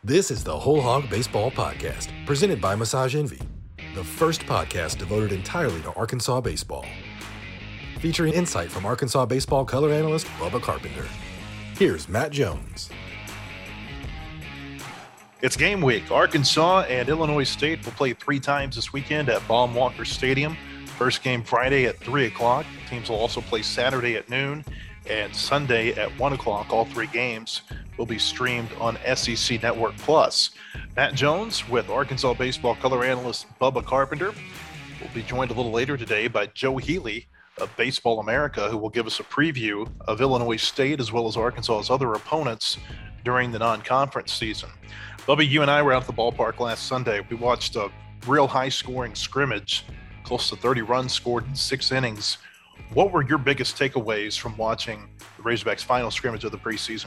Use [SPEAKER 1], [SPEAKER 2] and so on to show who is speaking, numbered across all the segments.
[SPEAKER 1] This is the Whole Hog Baseball Podcast, presented by Massage Envy, the first podcast devoted entirely to Arkansas baseball. Featuring insight from Arkansas baseball color analyst Bubba Carpenter. Here's Matt Jones.
[SPEAKER 2] It's game week. Arkansas and Illinois State will play 3 times this weekend at Baum-Walker Stadium. First game Friday at 3 o'clock. Teams will also play Saturday at noon and Sunday at 1 o'clock. All 3 games will be streamed on SEC Network Plus. Matt Jones with Arkansas baseball color analyst Bubba Carpenter will be joined a little later today by Joe Healy of Baseball America, who will give us a preview of Illinois State as well as Arkansas's other opponents during the non-conference season. Bubba, you and I were out at the ballpark last Sunday. We watched a real high-scoring scrimmage, close to 30 runs scored in 6 innings. What were your biggest takeaways from watching the Razorbacks' final scrimmage of the preseason?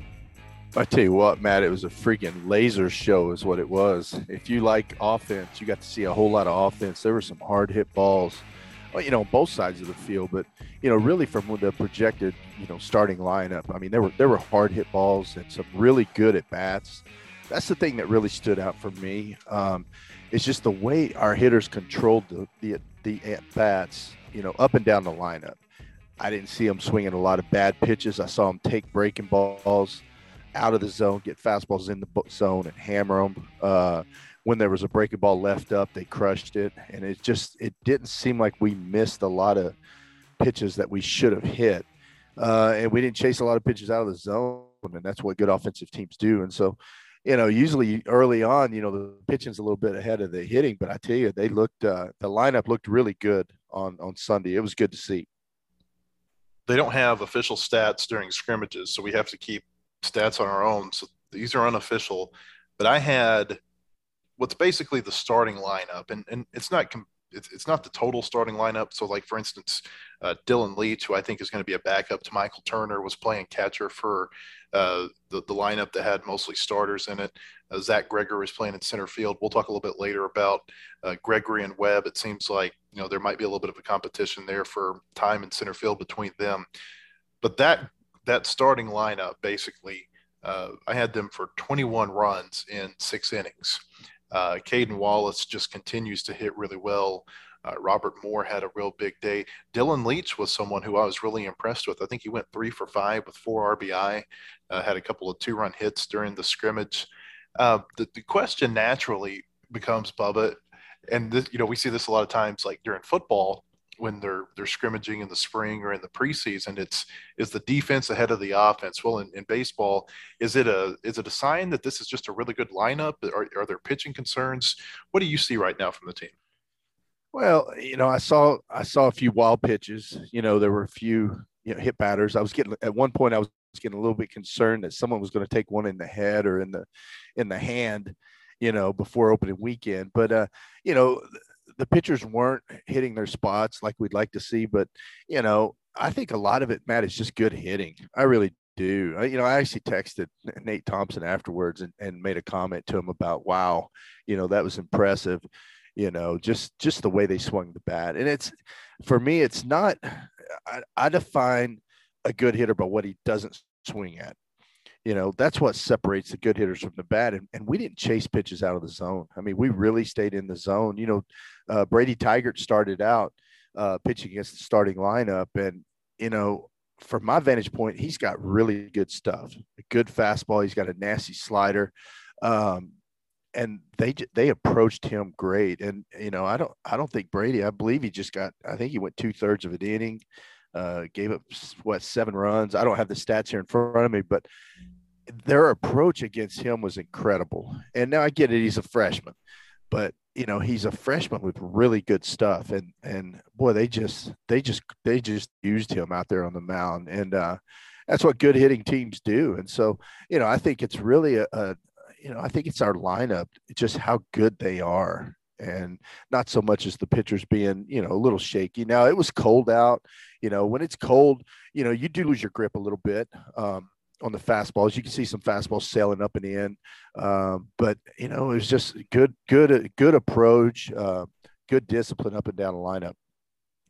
[SPEAKER 3] I tell you what, Matt, it was a freaking laser show is what it was. If you like offense, you got to see a whole lot of offense. There were some hard hit balls, on both sides of the field, but, really from the projected, starting lineup. I mean, there were hard hit balls and some really good at bats. That's the thing that really stood out for me. It's just the way our hitters controlled the at bats, up and down the lineup. I didn't see them swinging a lot of bad pitches. I saw them take breaking balls out of the zone, get fastballs in the zone and hammer them. When there was a breaking ball left up, they crushed it. And it didn't seem like we missed a lot of pitches that we should have hit. And we didn't chase a lot of pitches out of the zone. And that's what good offensive teams do. And so, usually early on, the pitching's a little bit ahead of the hitting, but I tell you, they looked, the lineup looked really good on Sunday. It was good to see.
[SPEAKER 2] They don't have official stats during scrimmages, so we have to keep stats on our own. So these are unofficial, but I had what's basically the starting lineup, and it's not the total starting lineup. So, like, for instance, Dylan Leach, who I think is going to be a backup to Michael Turner, was playing catcher for the lineup that had mostly starters in it. Zach Gregory was playing in center field. We'll talk a little bit later about Gregory and Webb. It seems like, there might be a little bit of a competition there for time in center field between them. But that starting lineup, basically, I had them for 21 runs in 6 innings. Caden Wallace just continues to hit really well. Robert Moore had a real big day. Dylan Leach was someone who I was really impressed with. I think he went 3 for 5 with 4 RBI, had a couple of 2-run hits during the scrimmage. The question naturally becomes, Bubba, and this, we see this a lot of times, like during football, when they're scrimmaging in the spring or in the preseason, is the defense ahead of the offense. Well, in baseball, is it a sign that this is just a really good lineup? Are there pitching concerns? What do you see right now from the team?
[SPEAKER 3] Well, I saw a few wild pitches. There were a few hit batters. At one point I was getting a little bit concerned that someone was going to take one in the head or in the hand, before opening weekend. But the pitchers weren't hitting their spots like we'd like to see. But, I think a lot of it, Matt, is just good hitting. I really do. I actually texted Nate Thompson afterwards and made a comment to him about, wow, that was impressive. Just the way they swung the bat. And for me, it's not, I define a good hitter by what he doesn't swing at. That's what separates the good hitters from the bad. And we didn't chase pitches out of the zone. I mean, we really stayed in the zone. Brady Tigert started out pitching against the starting lineup. And, from my vantage point, he's got really good stuff, a good fastball. He's got a nasty slider. And they approached him great. And, I don't think Brady, I believe I think he went 2/3 of an inning, gave up 7 runs. I don't have the stats here in front of me, but their approach against him was incredible. And now I get it. He's a freshman, but he's a freshman with really good stuff. And boy, they just used him out there on the mound. And that's what good hitting teams do. And so, I think it's really I think it's our lineup, just how good they are, and not so much as the pitchers being, a little shaky. Now, it was cold out. When it's cold, you do lose your grip a little bit on the fastballs. You can see some fastballs sailing up and in. But, it was just good approach, good discipline up and down the lineup.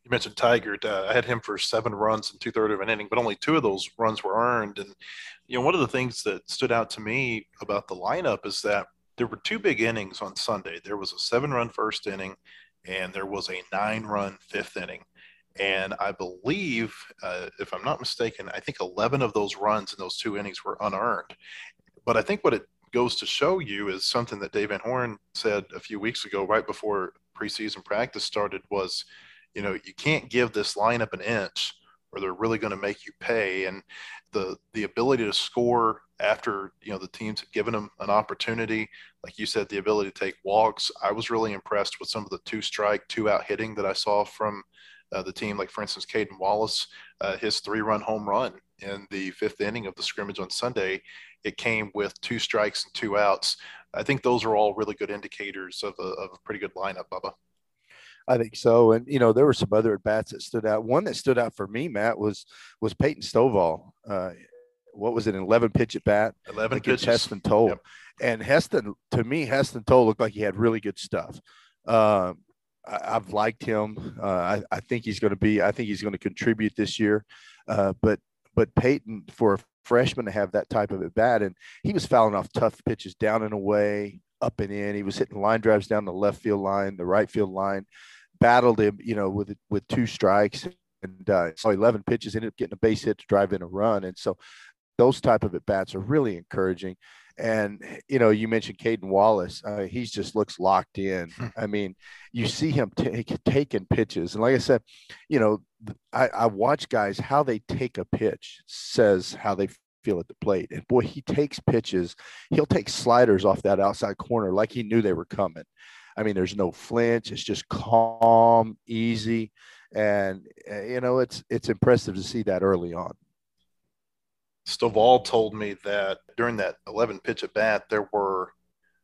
[SPEAKER 2] You mentioned Tiger. I had him for 7 runs and two-thirds of an inning, but only 2 of those runs were earned. And one of the things that stood out to me about the lineup is that there were 2 big innings on Sunday. There was a 7-run first inning, and there was a 9-run fifth inning. And I believe, if I'm not mistaken, I think 11 of those runs in those 2 innings were unearned. But I think what it goes to show you is something that Dave Van Horn said a few weeks ago, right before preseason practice started, was, you can't give this lineup an inch or they're really going to make you pay. And the ability to score after, the teams had given them an opportunity, like you said, the ability to take walks. I was really impressed with some of the 2-strike, 2-out hitting that I saw from the team. Like, for instance, Caden Wallace, his 3-run home run in the fifth inning of the scrimmage on Sunday, it came with 2 strikes and 2 outs. I think those are all really good indicators of a pretty good lineup, Bubba.
[SPEAKER 3] I think so. And, there were some other at bats that stood out. One that stood out for me, Matt, was Peyton Stovall. What was it, an 11 pitch at bat
[SPEAKER 2] 11
[SPEAKER 3] against
[SPEAKER 2] pitches.
[SPEAKER 3] Heston Toll.
[SPEAKER 2] Yep.
[SPEAKER 3] And Heston Toll looked like he had really good stuff. I've liked him. I think he's going to contribute this year. But Peyton, for a freshman to have that type of at bat, and he was fouling off tough pitches down and away, up and in. He was hitting line drives down the left field line, the right field line, battled him, with 2 strikes, and saw 11 pitches, ended up getting a base hit to drive in a run. And so those type of at bats are really encouraging. And, you mentioned Caden Wallace. He just looks locked in. I mean, you see him taking pitches. And like I said, I watch guys, how they take a pitch says how they feel at the plate. And boy, he takes pitches. He'll take sliders off that outside corner like he knew they were coming. I mean, there's no flinch. It's just calm, easy. And, it's impressive to see that early on.
[SPEAKER 2] Stovall told me that during that 11 pitch at bat, there were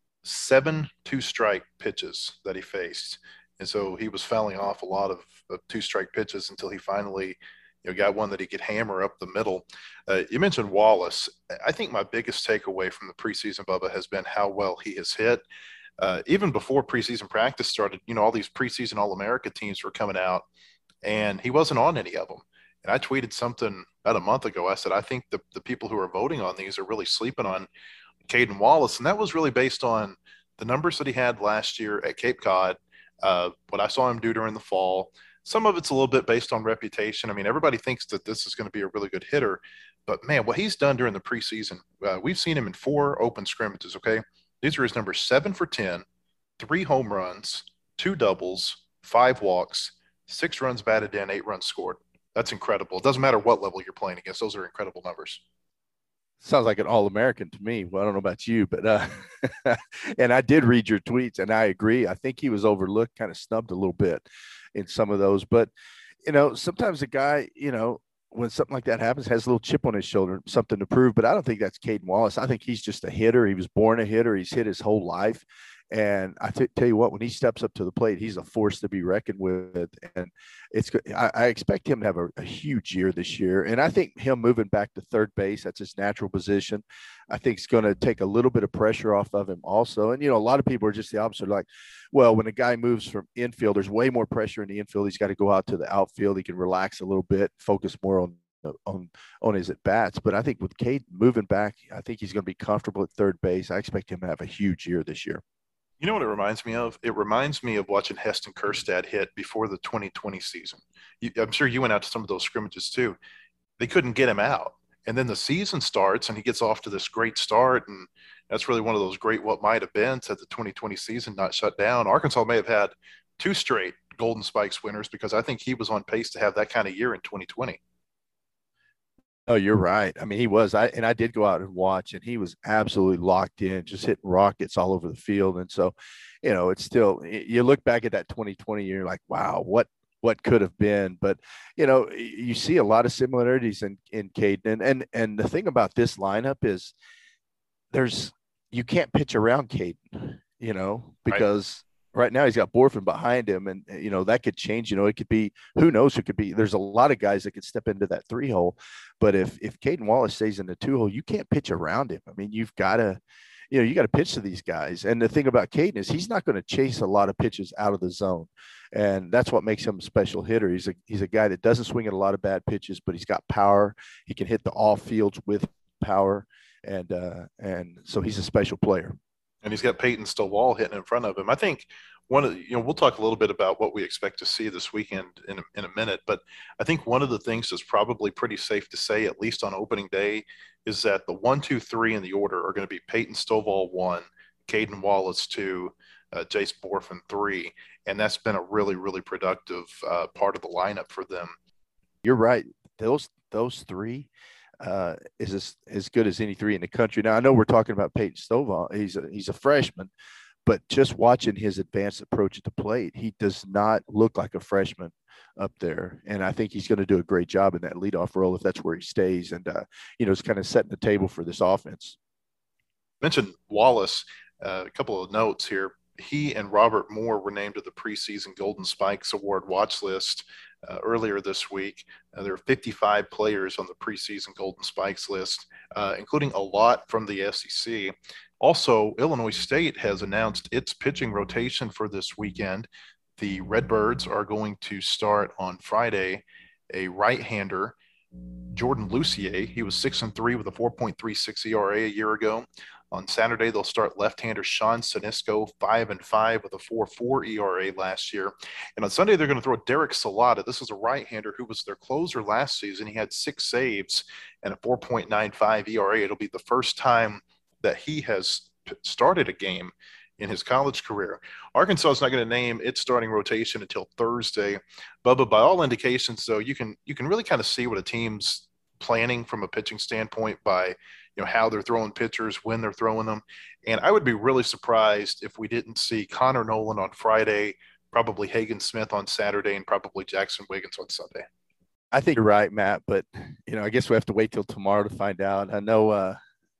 [SPEAKER 2] 7 2-strike pitches that he faced. And so he was fouling off a lot of 2-strike pitches until he finally, got one that he could hammer up the middle. You mentioned Wallace. I think my biggest takeaway from the preseason, Bubba, has been how well he has hit. Even before preseason practice started, all these preseason All-America teams were coming out, and he wasn't on any of them. And I tweeted something about a month ago. I said, I think the people who are voting on these are really sleeping on Caden Wallace. And that was really based on the numbers that he had last year at Cape Cod, what I saw him do during the fall. Some of it's a little bit based on reputation. I mean, everybody thinks that this is going to be a really good hitter. But, man, what he's done during the preseason, we've seen him in 4 open scrimmages, okay? These are his numbers: 7 for 10, 3 home runs, 2 doubles, 5 walks, 6 runs batted in, 8 runs scored. That's incredible. It doesn't matter what level you're playing against. Those are incredible numbers.
[SPEAKER 3] Sounds like an All-American to me. Well, I don't know about you, but and I did read your tweets, and I agree. I think he was overlooked, kind of snubbed a little bit in some of those. But, sometimes a guy, when something like that happens, has a little chip on his shoulder, something to prove. But I don't think that's Caden Wallace. I think he's just a hitter. He was born a hitter. He's hit his whole life. And I tell you what, when he steps up to the plate, he's a force to be reckoned with. And I expect him to have a huge year this year. And I think him moving back to third base, that's his natural position, I think it's going to take a little bit of pressure off of him also. And, a lot of people are just the opposite. Like, well, when a guy moves from infield, there's way more pressure in the infield. He's got to go out to the outfield. He can relax a little bit, focus more on his at bats. But I think with Cade moving back, I think he's going to be comfortable at third base. I expect him to have a huge year this year.
[SPEAKER 2] You know what it reminds me of? It reminds me of watching Heston Kjerstad hit before the 2020 season. I'm sure you went out to some of those scrimmages too. They couldn't get him out. And then the season starts and he gets off to this great start. And that's really one of those great what might have been had the 2020 season not shut down. Arkansas may have had 2 straight Golden Spikes winners because I think he was on pace to have that kind of year in 2020.
[SPEAKER 3] Oh, you're right. I mean, he was. I did go out and watch, and he was absolutely locked in, just hitting rockets all over the field. And so, it's still, you look back at that 2020 year, like, wow, what could have been. But, you see a lot of similarities in Caden. And the thing about this lineup is you can't pitch around Caden, because right now he's got Borfin behind him, and that could change. It could be, who knows who could be. There's a lot of guys that could step into that 3-hole, but if Caden Wallace stays in the 2-hole, you can't pitch around him. I mean, you've got to, you got to pitch to these guys. And the thing about Caden is he's not going to chase a lot of pitches out of the zone, and that's what makes him a special hitter. He's a guy that doesn't swing at a lot of bad pitches, but he's got power. He can hit the off fields with power, and so he's a special player.
[SPEAKER 2] And he's got Peyton Stovall hitting in front of him. I think we'll talk a little bit about what we expect to see this weekend in a minute, but I think one of the things that's probably pretty safe to say, at least on opening day, is that the 1, 2, 3 in the order are going to be Peyton Stovall 1, Caden Wallace 2, Jace Borfin 3, and that's been a really, really productive part of the lineup for them.
[SPEAKER 3] You're right. Those 3 is as good as any 3 in the country. Now, I know we're talking about Peyton Stovall. He's a freshman, but just watching his advanced approach at the plate, he does not look like a freshman up there. And I think he's going to do a great job in that leadoff role if that's where he stays. And, it's kind of setting the table for this offense.
[SPEAKER 2] Mentioned Wallace, a couple of notes here. He and Robert Moore were named to the preseason Golden Spikes Award watch list earlier this week. There are 55 players on the preseason Golden Spikes list, including a lot from the SEC. Also, Illinois State has announced its pitching rotation for this weekend. The Redbirds are going to start on Friday a right-hander, Jordan Lucier. He was 6-3 with a 4.36 ERA a year ago. On Saturday, they'll start left-hander Sean Sinisco, 5-5 with a 4.4 ERA last year. And on Sunday, they're going to throw Derek Salata. This is a right-hander who was their closer last season. He had 6 saves and a 4.95 ERA. It'll be the first time that he has started a game in his college career. Arkansas is not going to name its starting rotation until Thursday. Bubba, by all indications, though, you can really kind of see what a team's planning from a pitching standpoint by how they're throwing pitchers, when they're throwing them. And I would be really surprised if we didn't see Connor Noland on Friday, probably Hagen Smith on Saturday, and probably Jackson Wiggins on Sunday.
[SPEAKER 3] I think you're right, Matt, but I guess we have to wait till tomorrow to find out. I know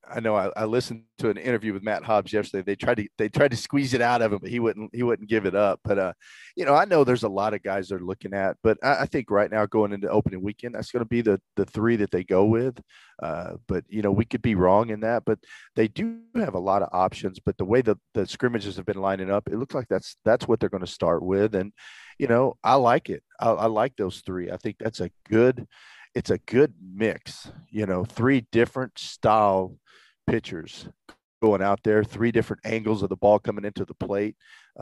[SPEAKER 3] I listened to an interview with Matt Hobbs yesterday. They tried to squeeze it out of him, but he wouldn't give it up. But I know there's a lot of guys they're looking at, but I think right now going into opening weekend, that's going to be the 3 that they go with. But we could be wrong in that, but they do have a lot of options. But the way the scrimmages have been lining up, it looks like that's what they're going to start with. And I like it. I like those 3. I think that's it's a good mix. 3 different style pitchers going out there, 3 different angles of the ball coming into the plate,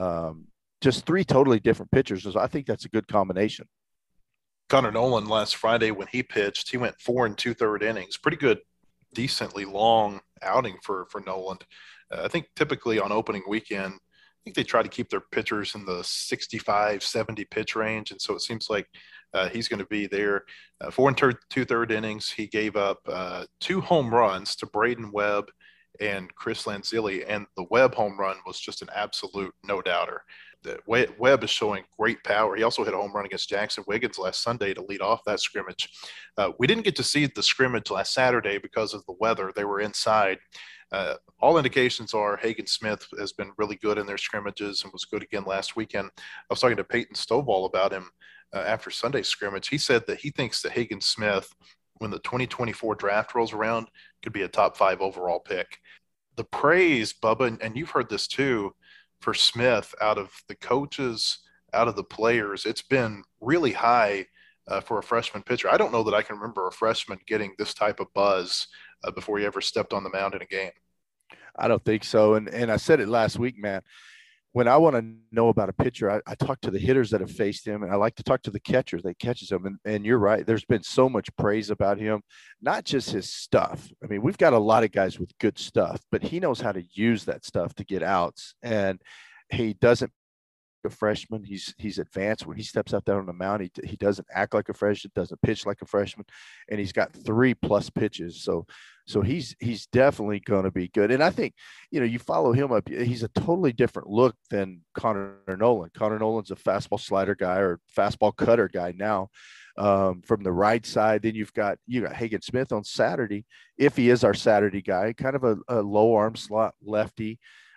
[SPEAKER 3] just 3 totally different pitchers. So I think that's a good combination.
[SPEAKER 2] Connor Noland last Friday when he pitched, he went 4 2/3 innings. Pretty good, decently long outing for Noland. I think typically on opening weekend, I think they try to keep their pitchers in the 65, 70 pitch range. And so it seems like he's going to be there. 4 2/3 innings. He gave up 2 home runs to Braden Webb and Chris Lanzilli, and the Webb home run was just an absolute no-doubter. Webb is showing great power. He also hit a home run against Jackson Wiggins last Sunday to lead off that scrimmage. We didn't get to see the scrimmage last Saturday because of the weather. They were inside. All indications are Hagen Smith has been really good in their scrimmages and was good again last weekend. I was talking to Peyton Stovall about him after Sunday's scrimmage. He said that he thinks that Hagen Smith, when the 2024 draft rolls around, could be a top 5 overall pick. The praise, Bubba, and you've heard this too, for Smith out of the coaches, out of the players, it's been really high for a freshman pitcher. I don't know that I can remember a freshman getting this type of buzz before he ever stepped on the mound in a game.
[SPEAKER 3] I don't think so. And I said it last week, man. When I want to know about a pitcher, I talk to the hitters that have faced him, and I like to talk to the catchers that catches him. And you're right. There's been so much praise about him, not just his stuff. I mean, we've got a lot of guys with good stuff, but he knows how to use that stuff to get outs. And he doesn't a freshman. He's advanced when he steps out there on the mound. He doesn't act like a freshman, doesn't pitch like a freshman, and he's got 3+ pitches. So he's definitely going to be good. And I think, you follow him up, he's a totally different look than Connor Noland. Connor Noland's a fastball slider guy or fastball cutter guy now from the right side. Then you got Hagen Smith on Saturday, if he is our Saturday guy, kind of a low arm slot lefty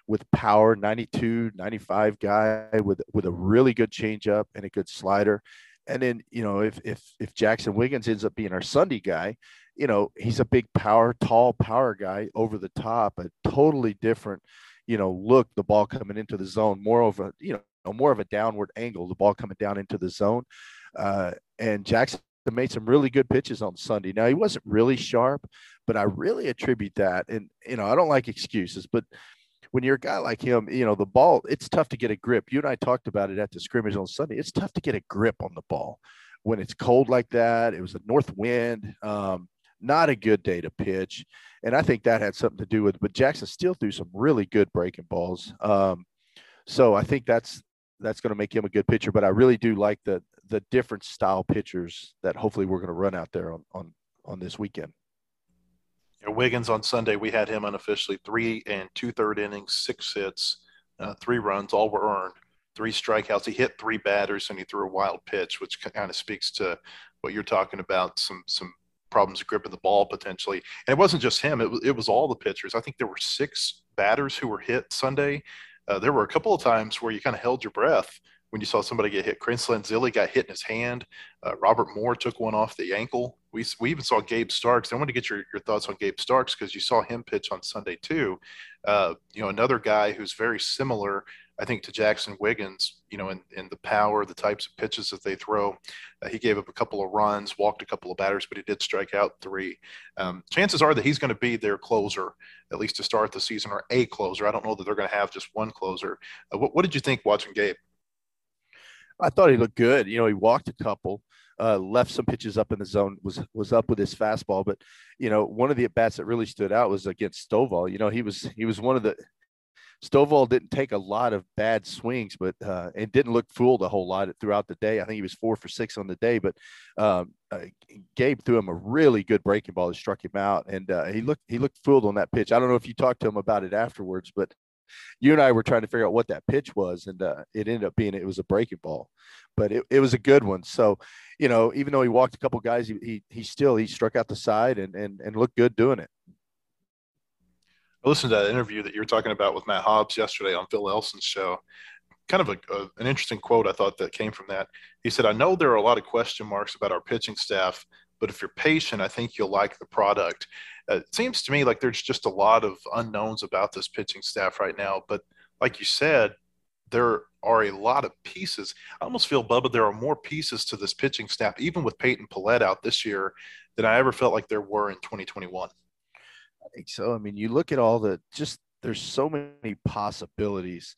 [SPEAKER 3] with power, 92, 95 guy with a really good changeup and a good slider. And then, if Jackson Wiggins ends up being our Sunday guy, he's a big tall power guy over the top, a totally different, look, the ball coming into the zone, more of a downward angle, the ball coming down into the zone. And Jackson made some really good pitches on Sunday. Now, he wasn't really sharp, but I really attribute that. And, I don't like excuses, but when you're a guy like him, the ball, it's tough to get a grip. You and I talked about it at the scrimmage on Sunday. It's tough to get a grip on the ball when it's cold like that. It was a north wind, not a good day to pitch. And I think that had something to do with it. But Jackson still threw some really good breaking balls. So I think that's going to make him a good pitcher. But I really do like the different style pitchers that hopefully we're going to run out there on this weekend.
[SPEAKER 2] Wiggins on Sunday, we had him unofficially 3 2/3 innings, 6 hits, 3 runs, all were earned, 3 strikeouts. He hit 3 batters and he threw a wild pitch, which kind of speaks to what you're talking about, some problems gripping the ball potentially. And it wasn't just him, it was all the pitchers. I think there were 6 batters who were hit Sunday. There were a couple of times where you kind of held your breath when you saw somebody get hit. Chris Lanzilli got hit in his hand. Robert Moore took one off the ankle. We even saw Gabe Starks. I want to get your thoughts on Gabe Starks because you saw him pitch on Sunday too. Another guy who's very similar, I think, to Jackson Wiggins, in the power, the types of pitches that they throw. He gave up a couple of runs, walked a couple of batters, but he did strike out 3. Chances are that he's going to be their closer, at least to start the season, or a closer. I don't know that they're going to have just one closer. What did you think watching Gabe?
[SPEAKER 3] I thought he looked good. He walked a couple, left some pitches up in the zone, was up with his fastball. But, one of the at-bats that really stood out was against Stovall. He was one of the – Stovall didn't take a lot of bad swings, but and didn't look fooled a whole lot throughout the day. I think he was 4 for 6 on the day. But Gabe threw him a really good breaking ball that struck him out. And he looked fooled on that pitch. I don't know if you talked to him about it afterwards, but you and I were trying to figure out what that pitch was, and it ended up being it was a breaking ball, but it was a good one. So, even though he walked a couple guys, he struck out the side and looked good doing it.
[SPEAKER 2] I listened to that interview that you were talking about with Matt Hobbs yesterday on Phil Elson's show. Kind of an interesting quote I thought that came from that. He said, "I know there are a lot of question marks about our pitching staff, but if you're patient, I think you'll like the product." It seems to me like there's just a lot of unknowns about this pitching staff right now. But like you said, there are a lot of pieces. I almost feel, Bubba, there are more pieces to this pitching staff, even with Peyton Pallette out this year, than I ever felt like there were in 2021.
[SPEAKER 3] I think so. I mean, you look at there's so many possibilities.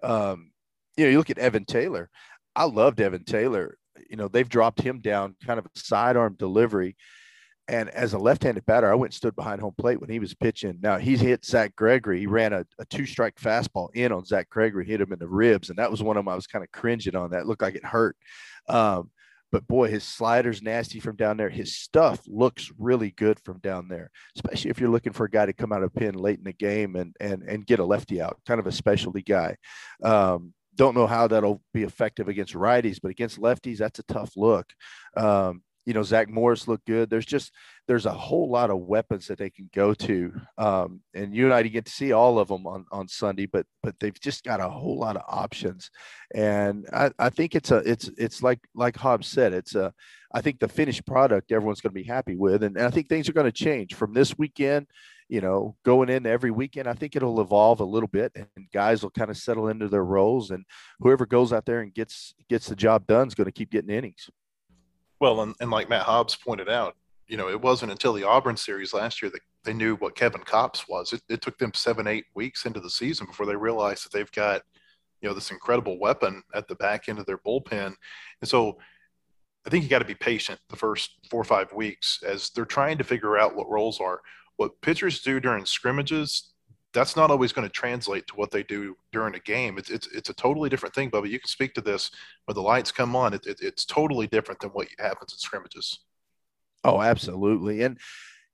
[SPEAKER 3] You look at Evan Taylor. I loved Evan Taylor. They've dropped him down kind of a sidearm delivery. And as a left-handed batter, I went and stood behind home plate when he was pitching. Now, he's hit Zach Gregory. He ran a 2-strike fastball in on Zach Gregory, hit him in the ribs. And that was one of them I was kind of cringing on. That looked like it hurt. But, boy, his slider's nasty from down there. His stuff looks really good from down there, especially if you're looking for a guy to come out of pin late in the game and get a lefty out, kind of a specialty guy. Don't know how that'll be effective against righties, but against lefties, that's a tough look. Zach Morris looked good. There's a whole lot of weapons that they can go to. And you and I didn't get to see all of them on Sunday, but they've just got a whole lot of options. And I think it's like Hobbs said, I think the finished product everyone's going to be happy with. And I think things are going to change from this weekend, going in every weekend. I think it'll evolve a little bit and guys will kind of settle into their roles, and whoever goes out there and gets the job done is going to keep getting innings.
[SPEAKER 2] Well, and like Matt Hobbs pointed out, it wasn't until the Auburn series last year that they knew what Kevin Kopps was. It took them 7-8 weeks into the season before they realized that they've got, this incredible weapon at the back end of their bullpen. And so I think you got to be patient the first 4 or 5 weeks as they're trying to figure out what roles are. What pitchers do during scrimmages, that's not always going to translate to what they do during a game. It's a totally different thing, Bubba. You can speak to this when the lights come on. It's totally different than what happens in scrimmages.
[SPEAKER 3] Oh, absolutely. And,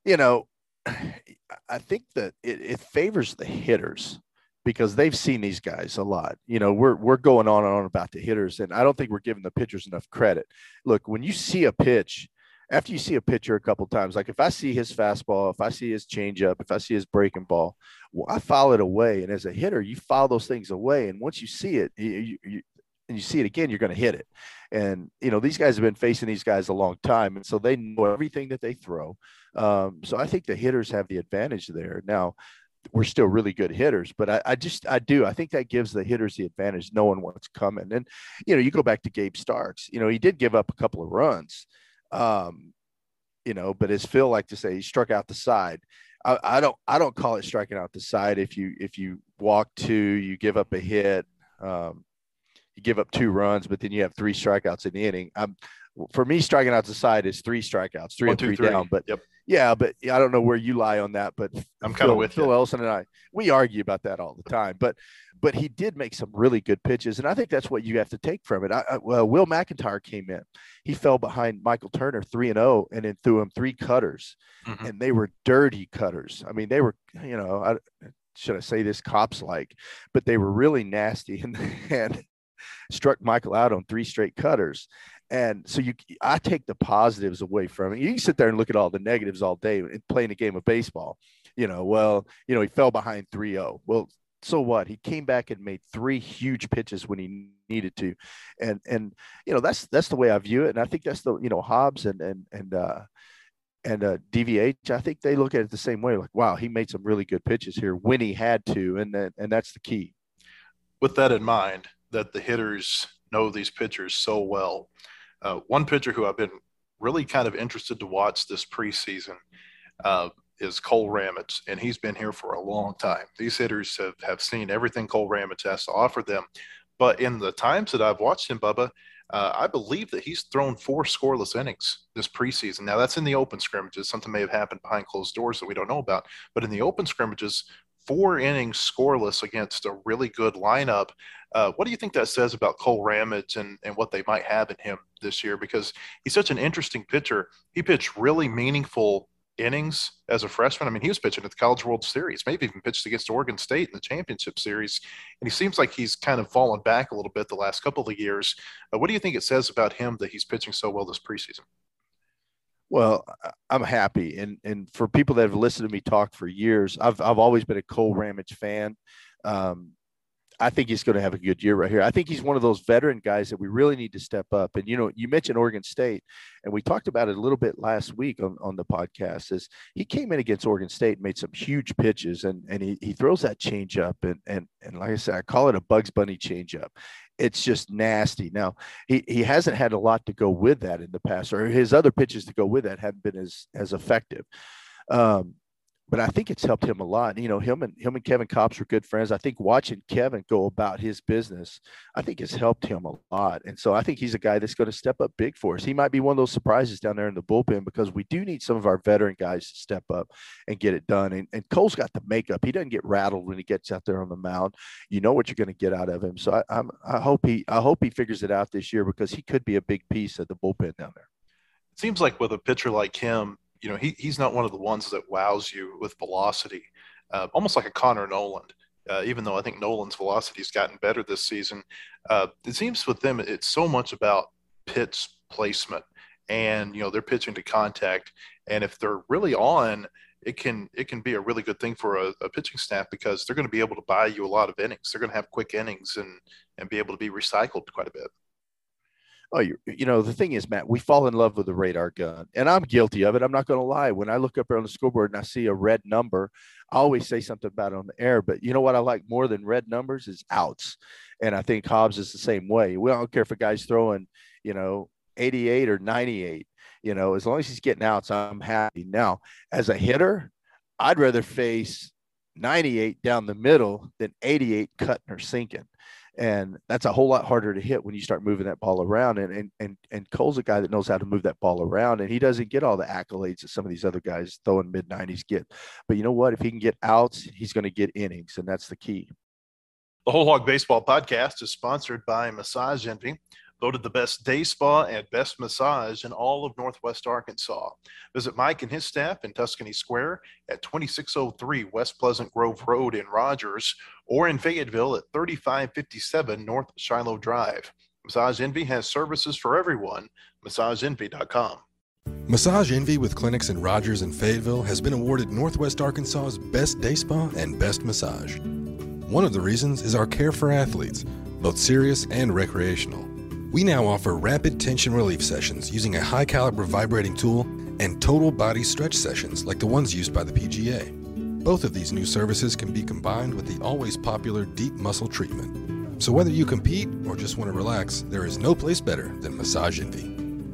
[SPEAKER 3] I think that it favors the hitters because they've seen these guys a lot. We're going on and on about the hitters, and I don't think we're giving the pitchers enough credit. Look, when you see a pitch after you see a pitcher a couple times, like if I see his fastball, if I see his changeup, if I see his breaking ball, well, I file it away. And as a hitter, you file those things away. And once you see it, and you see it again, you're going to hit it. And, these guys have been facing these guys a long time. And so they know everything that they throw. So I think the hitters have the advantage there. Now, we're still really good hitters, but I think that gives the hitters the advantage knowing what's coming. And, you go back to Gabe Starks, he did give up a couple of runs, but as Phil liked to say, he struck out the side. I don't call it striking out the side. If you walk two, you give up a hit, you give up 2 runs, but then you have 3 strikeouts in the inning. For me, striking out the side is 3 strikeouts, 3 and 3 down. But
[SPEAKER 2] yep.
[SPEAKER 3] Yeah, but I don't know where you lie on that. But
[SPEAKER 2] I'm kind of with
[SPEAKER 3] Phil Elson and we argue about that all the time. But he did make some really good pitches, and I think that's what you have to take from it. Will McIntyre came in. He fell behind Michael Turner 3-0, and then threw him 3 cutters, and they were dirty cutters. I mean, they were, should I say this, cops-like, but they were really nasty, and struck Michael out on 3 straight cutters. And so I take the positives away from it. You can sit there and look at all the negatives all day and playing a game of baseball. He fell behind 3-0. Well, so what? He came back and made 3 huge pitches when he needed to. And that's the way I view it. And I think that's the, Hobbs and DVH, I think they look at it the same way. Like, wow, he made some really good pitches here when he had to. And that's the key.
[SPEAKER 2] With that in mind, that the hitters know these pitchers so well. One pitcher who I've been really kind of interested to watch this preseason is Cole Ramage, and he's been here for a long time. These hitters have seen everything Cole Ramage has to offer them. But in the times that I've watched him, Bubba, I believe that he's thrown 4 scoreless innings this preseason. Now, that's in the open scrimmages. Something may have happened behind closed doors that we don't know about. But in the open scrimmages, 4 innings scoreless against a really good lineup. What do you think that says about Cole Ramage and what they might have in him this year? Because he's such an interesting pitcher. He pitched really meaningful innings as a freshman. I mean, he was pitching at the College World Series, maybe even pitched against Oregon State in the championship series. And he seems like he's kind of fallen back a little bit the last couple of years. What do you think it says about him that he's pitching so well this preseason?
[SPEAKER 3] Well, I'm happy. And for people that have listened to me talk for years, I've always been a Cole Ramage fan. I think he's going to have a good year right here. I think he's one of those veteran guys that we really need to step up. And, you mentioned Oregon State, and we talked about it a little bit last week on the podcast, is he came in against Oregon State, made some huge pitches, and he throws that changeup. And like I said, I call it a Bugs Bunny changeup. It's just nasty. Now, he hasn't had a lot to go with that in the past, or his other pitches to go with that haven't been as effective. But I think it's helped him a lot. Him and Kevin Kopps were good friends. I think watching Kevin go about his business, I think it's helped him a lot. And so I think he's a guy that's going to step up big for us. He might be one of those surprises down there in the bullpen, because we do need some of our veteran guys to step up and get it done. And Cole's got the makeup. He doesn't get rattled when he gets out there on the mound. You know what you're going to get out of him. So I hope he figures it out this year, because he could be a big piece of the bullpen down there.
[SPEAKER 2] It seems like with a pitcher like him, he's not one of the ones that wows you with velocity, almost like a Connor Noland, even though I think Noland's velocity's gotten better this season. It seems with them, it's so much about pitch placement, and, they're pitching to contact. And if they're really on, it can be a really good thing for a pitching staff, because they're going to be able to buy you a lot of innings. They're going to have quick innings and be able to be recycled quite a bit.
[SPEAKER 3] Oh, the thing is, Matt, we fall in love with the radar gun, and I'm guilty of it. I'm not going to lie. When I look up there on the scoreboard and I see a red number, I always say something about it on the air. But you know what I like more than red numbers is outs. And I think Hobbs is the same way. We don't care if a guy's throwing, 88 or 98, as long as he's getting outs, I'm happy. Now, as a hitter, I'd rather face 98 down the middle than 88 cutting or sinking. And that's a whole lot harder to hit when you start moving that ball around. And Cole's a guy that knows how to move that ball around, and he doesn't get all the accolades that some of these other guys throwing mid-90s get. But you know what? If he can get outs, he's going to get innings, and that's the key.
[SPEAKER 2] The Whole Hog Baseball Podcast is sponsored by Massage Envy, voted the best day spa and best massage in all of Northwest Arkansas. Visit Mike and his staff in Tuscany Square at 2603 West Pleasant Grove Road in Rogers, or in Fayetteville at 3557 North Shiloh Drive. Massage Envy has services for everyone. MassageEnvy.com.
[SPEAKER 1] Massage Envy with clinics in Rogers and Fayetteville has been awarded Northwest Arkansas's Best Day Spa and Best Massage. One of the reasons is our care for athletes, both serious and recreational. We now offer rapid tension relief sessions using a high-caliber vibrating tool and total body stretch sessions like the ones used by the PGA. Both of these new services can be combined with the always popular deep muscle treatment. So whether you compete or just want to relax, there is no place better than Massage Envy.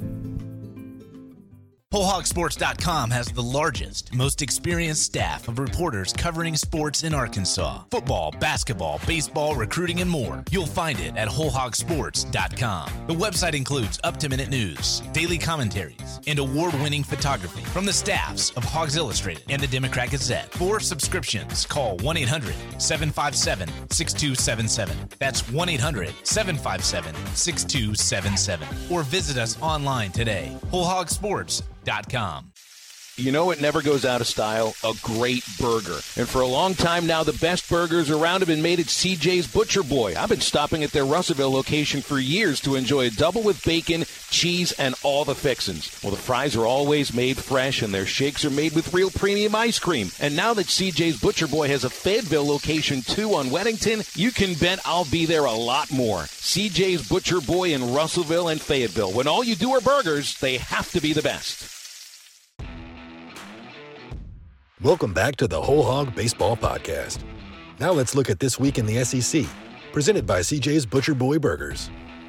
[SPEAKER 4] WholeHogSports.com has the largest, most experienced staff of reporters covering sports in Arkansas. Football, basketball, baseball, recruiting, and more. You'll find it at WholeHogSports.com. The website includes up-to-minute news, daily commentaries, and award-winning photography from the staffs of Hogs Illustrated and the Democrat Gazette. For subscriptions, call 1-800-757-6277. That's 1-800-757-6277. Or visit us online today. WholeHogSports.com.
[SPEAKER 5] You know it never goes out of style, a great burger. And for a long time now, the best burgers around have been made at CJ's Butcher Boy. I've been stopping at their Russellville location for years to enjoy a double with bacon, cheese, and all the fixins. Well, the fries are always made fresh, and their shakes are made with real premium ice cream. And now that CJ's Butcher Boy has a Fayetteville location too on Weddington, you can bet I'll be there a lot more. CJ's Butcher Boy in Russellville and Fayetteville. When all you do are burgers, they have to be the best.
[SPEAKER 1] Welcome back to the Whole Hog Baseball Podcast. Now let's look at this week in the SEC, presented by CJ's Butcher Boy Burgers.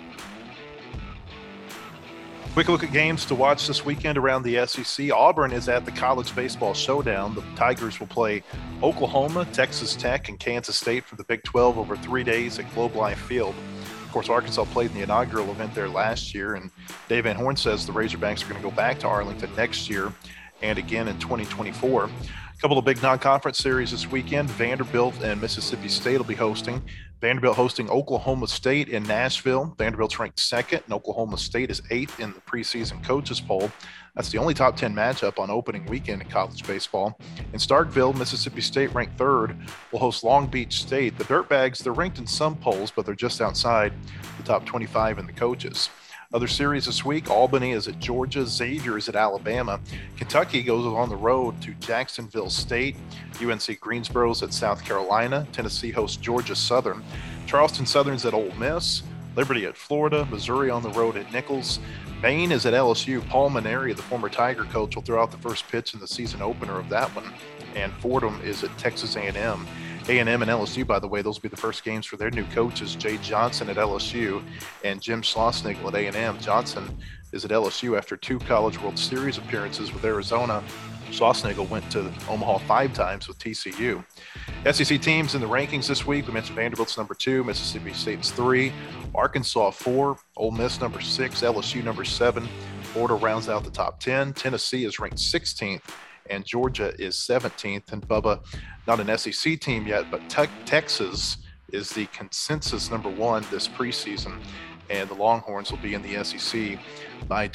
[SPEAKER 2] Quick look at games to watch this weekend around the SEC. Auburn is at the College Baseball Showdown. The Tigers will play Oklahoma, Texas Tech, and Kansas State for the Big 12 over 3 days at Globe Life Field. Of course, Arkansas played in the inaugural event there last year, and Dave Van Horn says the Razorbacks are going to go back to Arlington next year and again in 2024. A couple of big non-conference series this weekend. Vanderbilt and Mississippi State will be hosting. Vanderbilt hosting Oklahoma State in Nashville. Vanderbilt's ranked second, and Oklahoma State is eighth in the preseason coaches poll. That's the only top 10 matchup on opening weekend in college baseball. In Starkville, Mississippi State, ranked third, will host Long Beach State. The Dirtbags, they're ranked in some polls, but they're just outside the top 25 in the coaches. Other series this week, Albany is at Georgia, Xavier is at Alabama. Kentucky goes on the road to Jacksonville State. UNC Greensboro is at South Carolina. Tennessee hosts Georgia Southern. Charleston Southern's at Ole Miss. Liberty at Florida. Missouri on the road at Nichols. Maine is at LSU. Paul Maneri, the former Tiger coach, will throw out the first pitch in the season opener of that one. And Fordham is at Texas A&M. A&M and LSU, by the way, those will be the first games for their new coaches, Jay Johnson at LSU and Jim Schlossnagle at A&M. Johnson is at LSU after 2 College World Series appearances with Arizona. Schlossnagle went to Omaha 5 times with TCU. SEC teams in the rankings this week, we mentioned Vanderbilt's number 2, Mississippi State's 3, Arkansas 4, Ole Miss number 6, LSU number 7. Florida rounds out the top 10. Tennessee is ranked 16th. And Georgia is 17th. And Bubba, not an SEC team yet, but Texas is the consensus number 1 this preseason. And the Longhorns will be in the SEC by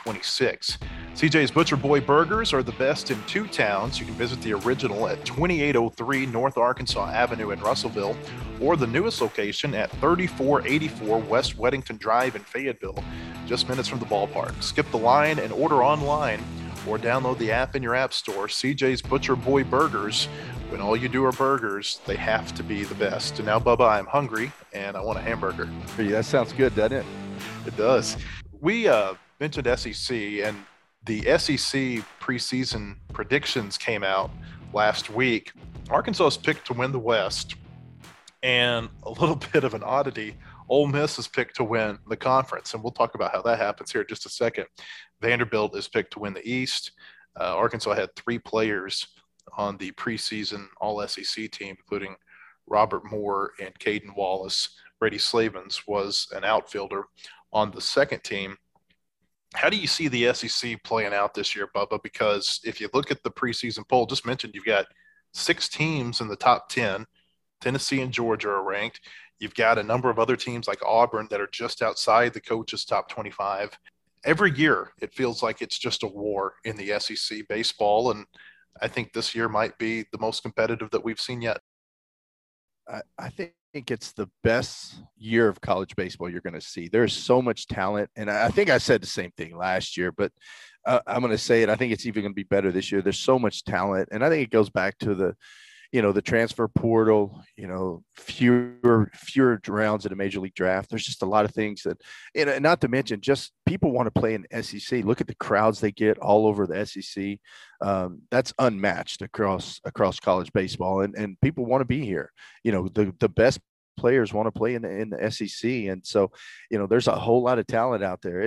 [SPEAKER 2] 2026. CJ's Butcher Boy Burgers are the best in 2 towns. You can visit the original at 2803 North Arkansas Avenue in Russellville, or the newest location at 3484 West Weddington Drive in Fayetteville, just minutes from the ballpark. Skip the line and order online, or download the app in your app store. CJ's Butcher Boy Burgers. When all you do are burgers, they have to be the best. And now, Bubba, I'm hungry and I want a hamburger.
[SPEAKER 3] Yeah, that sounds good, doesn't it?
[SPEAKER 2] It does. We mentioned SEC, and the SEC preseason predictions came out last week. Arkansas is picked to win the West, and a little bit of an oddity, Ole Miss is picked to win the conference, and we'll talk about how that happens here in just a second. Vanderbilt is picked to win the East. Arkansas had 3 players on the preseason All-SEC team, including Robert Moore and Caden Wallace. Brady Slavens was an outfielder on the second team. How do you see the SEC playing out this year, Bubba? Because if you look at the preseason poll, just mentioned, you've got 6 teams in the top 10. Tennessee and Georgia are ranked. You've got a number of other teams like Auburn that are just outside the coaches' top 25. Every year, it feels like it's just a war in the SEC baseball, and I think this year might be the most competitive that we've seen yet.
[SPEAKER 3] I think it's the best year of college baseball you're going to see. There's so much talent, and I think I said the same thing last year, but I'm going to say it. I think it's even going to be better this year. There's so much talent, and I think it goes back to the transfer portal, fewer rounds in a major league draft. There's just a lot of things that, not to mention just people want to play in SEC. Look at the crowds they get all over the SEC. That's unmatched across college baseball, and people want to be here. The best players want to play in the SEC, and so there's a whole lot of talent out there.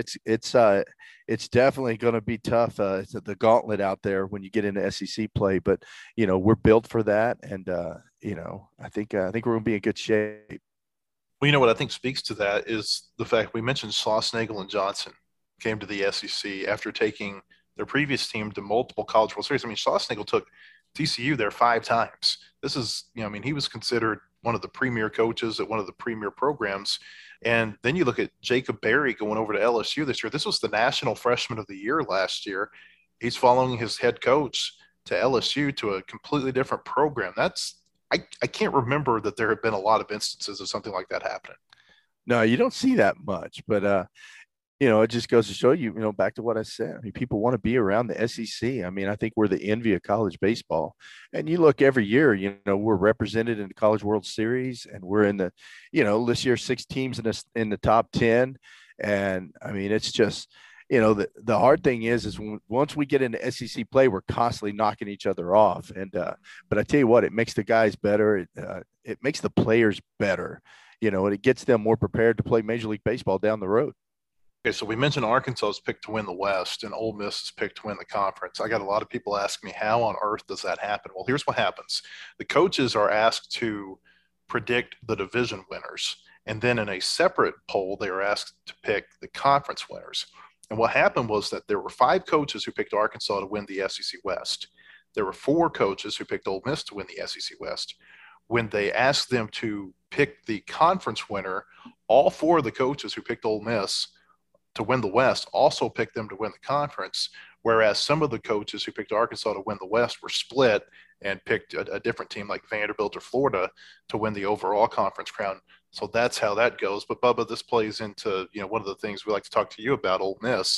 [SPEAKER 3] It's definitely going to be tough. It's the gauntlet out there when you get into SEC play, but we're built for that, and I think we're going to be in good shape.
[SPEAKER 2] Well, what I think speaks to that is the fact we mentioned Schlossnagle and Johnson came to the SEC after taking their previous team to multiple College World Series. I mean, Schlossnagle took TCU there 5 times. This is, he was considered one of the premier coaches at one of the premier programs. And then you look at Jacob Berry going over to LSU this year. This was the National Freshman of the Year last year. He's following his head coach to LSU, to a completely different program. I can't remember that there have been a lot of instances of something like that happening.
[SPEAKER 3] No, you don't see that much, but it just goes to show you, back to what I said. I mean, people want to be around the SEC. I mean, I think we're the envy of college baseball. And you look every year, we're represented in the College World Series, and we're in the, this year 6 teams in the top 10. And I mean, it's just, the hard thing is once we get into SEC play, we're constantly knocking each other off. And but I tell you what, it makes the guys better. It makes the players better, and it gets them more prepared to play Major League Baseball down the road.
[SPEAKER 2] Okay, so we mentioned Arkansas is picked to win the West and Ole Miss is picked to win the conference. I got a lot of people ask me, how on earth does that happen? Well, here's what happens. The coaches are asked to predict the division winners, and then in a separate poll, they are asked to pick the conference winners. And what happened was that there were 5 coaches who picked Arkansas to win the SEC West. There were 4 coaches who picked Ole Miss to win the SEC West. When they asked them to pick the conference winner, all 4 of the coaches who picked Ole Miss to win the West also picked them to win the conference, whereas some of the coaches who picked Arkansas to win the West were split and picked a different team like Vanderbilt or Florida to win the overall conference crown. So that's how that goes. But Bubba, this plays into, one of the things we like to talk to you about, Ole Miss.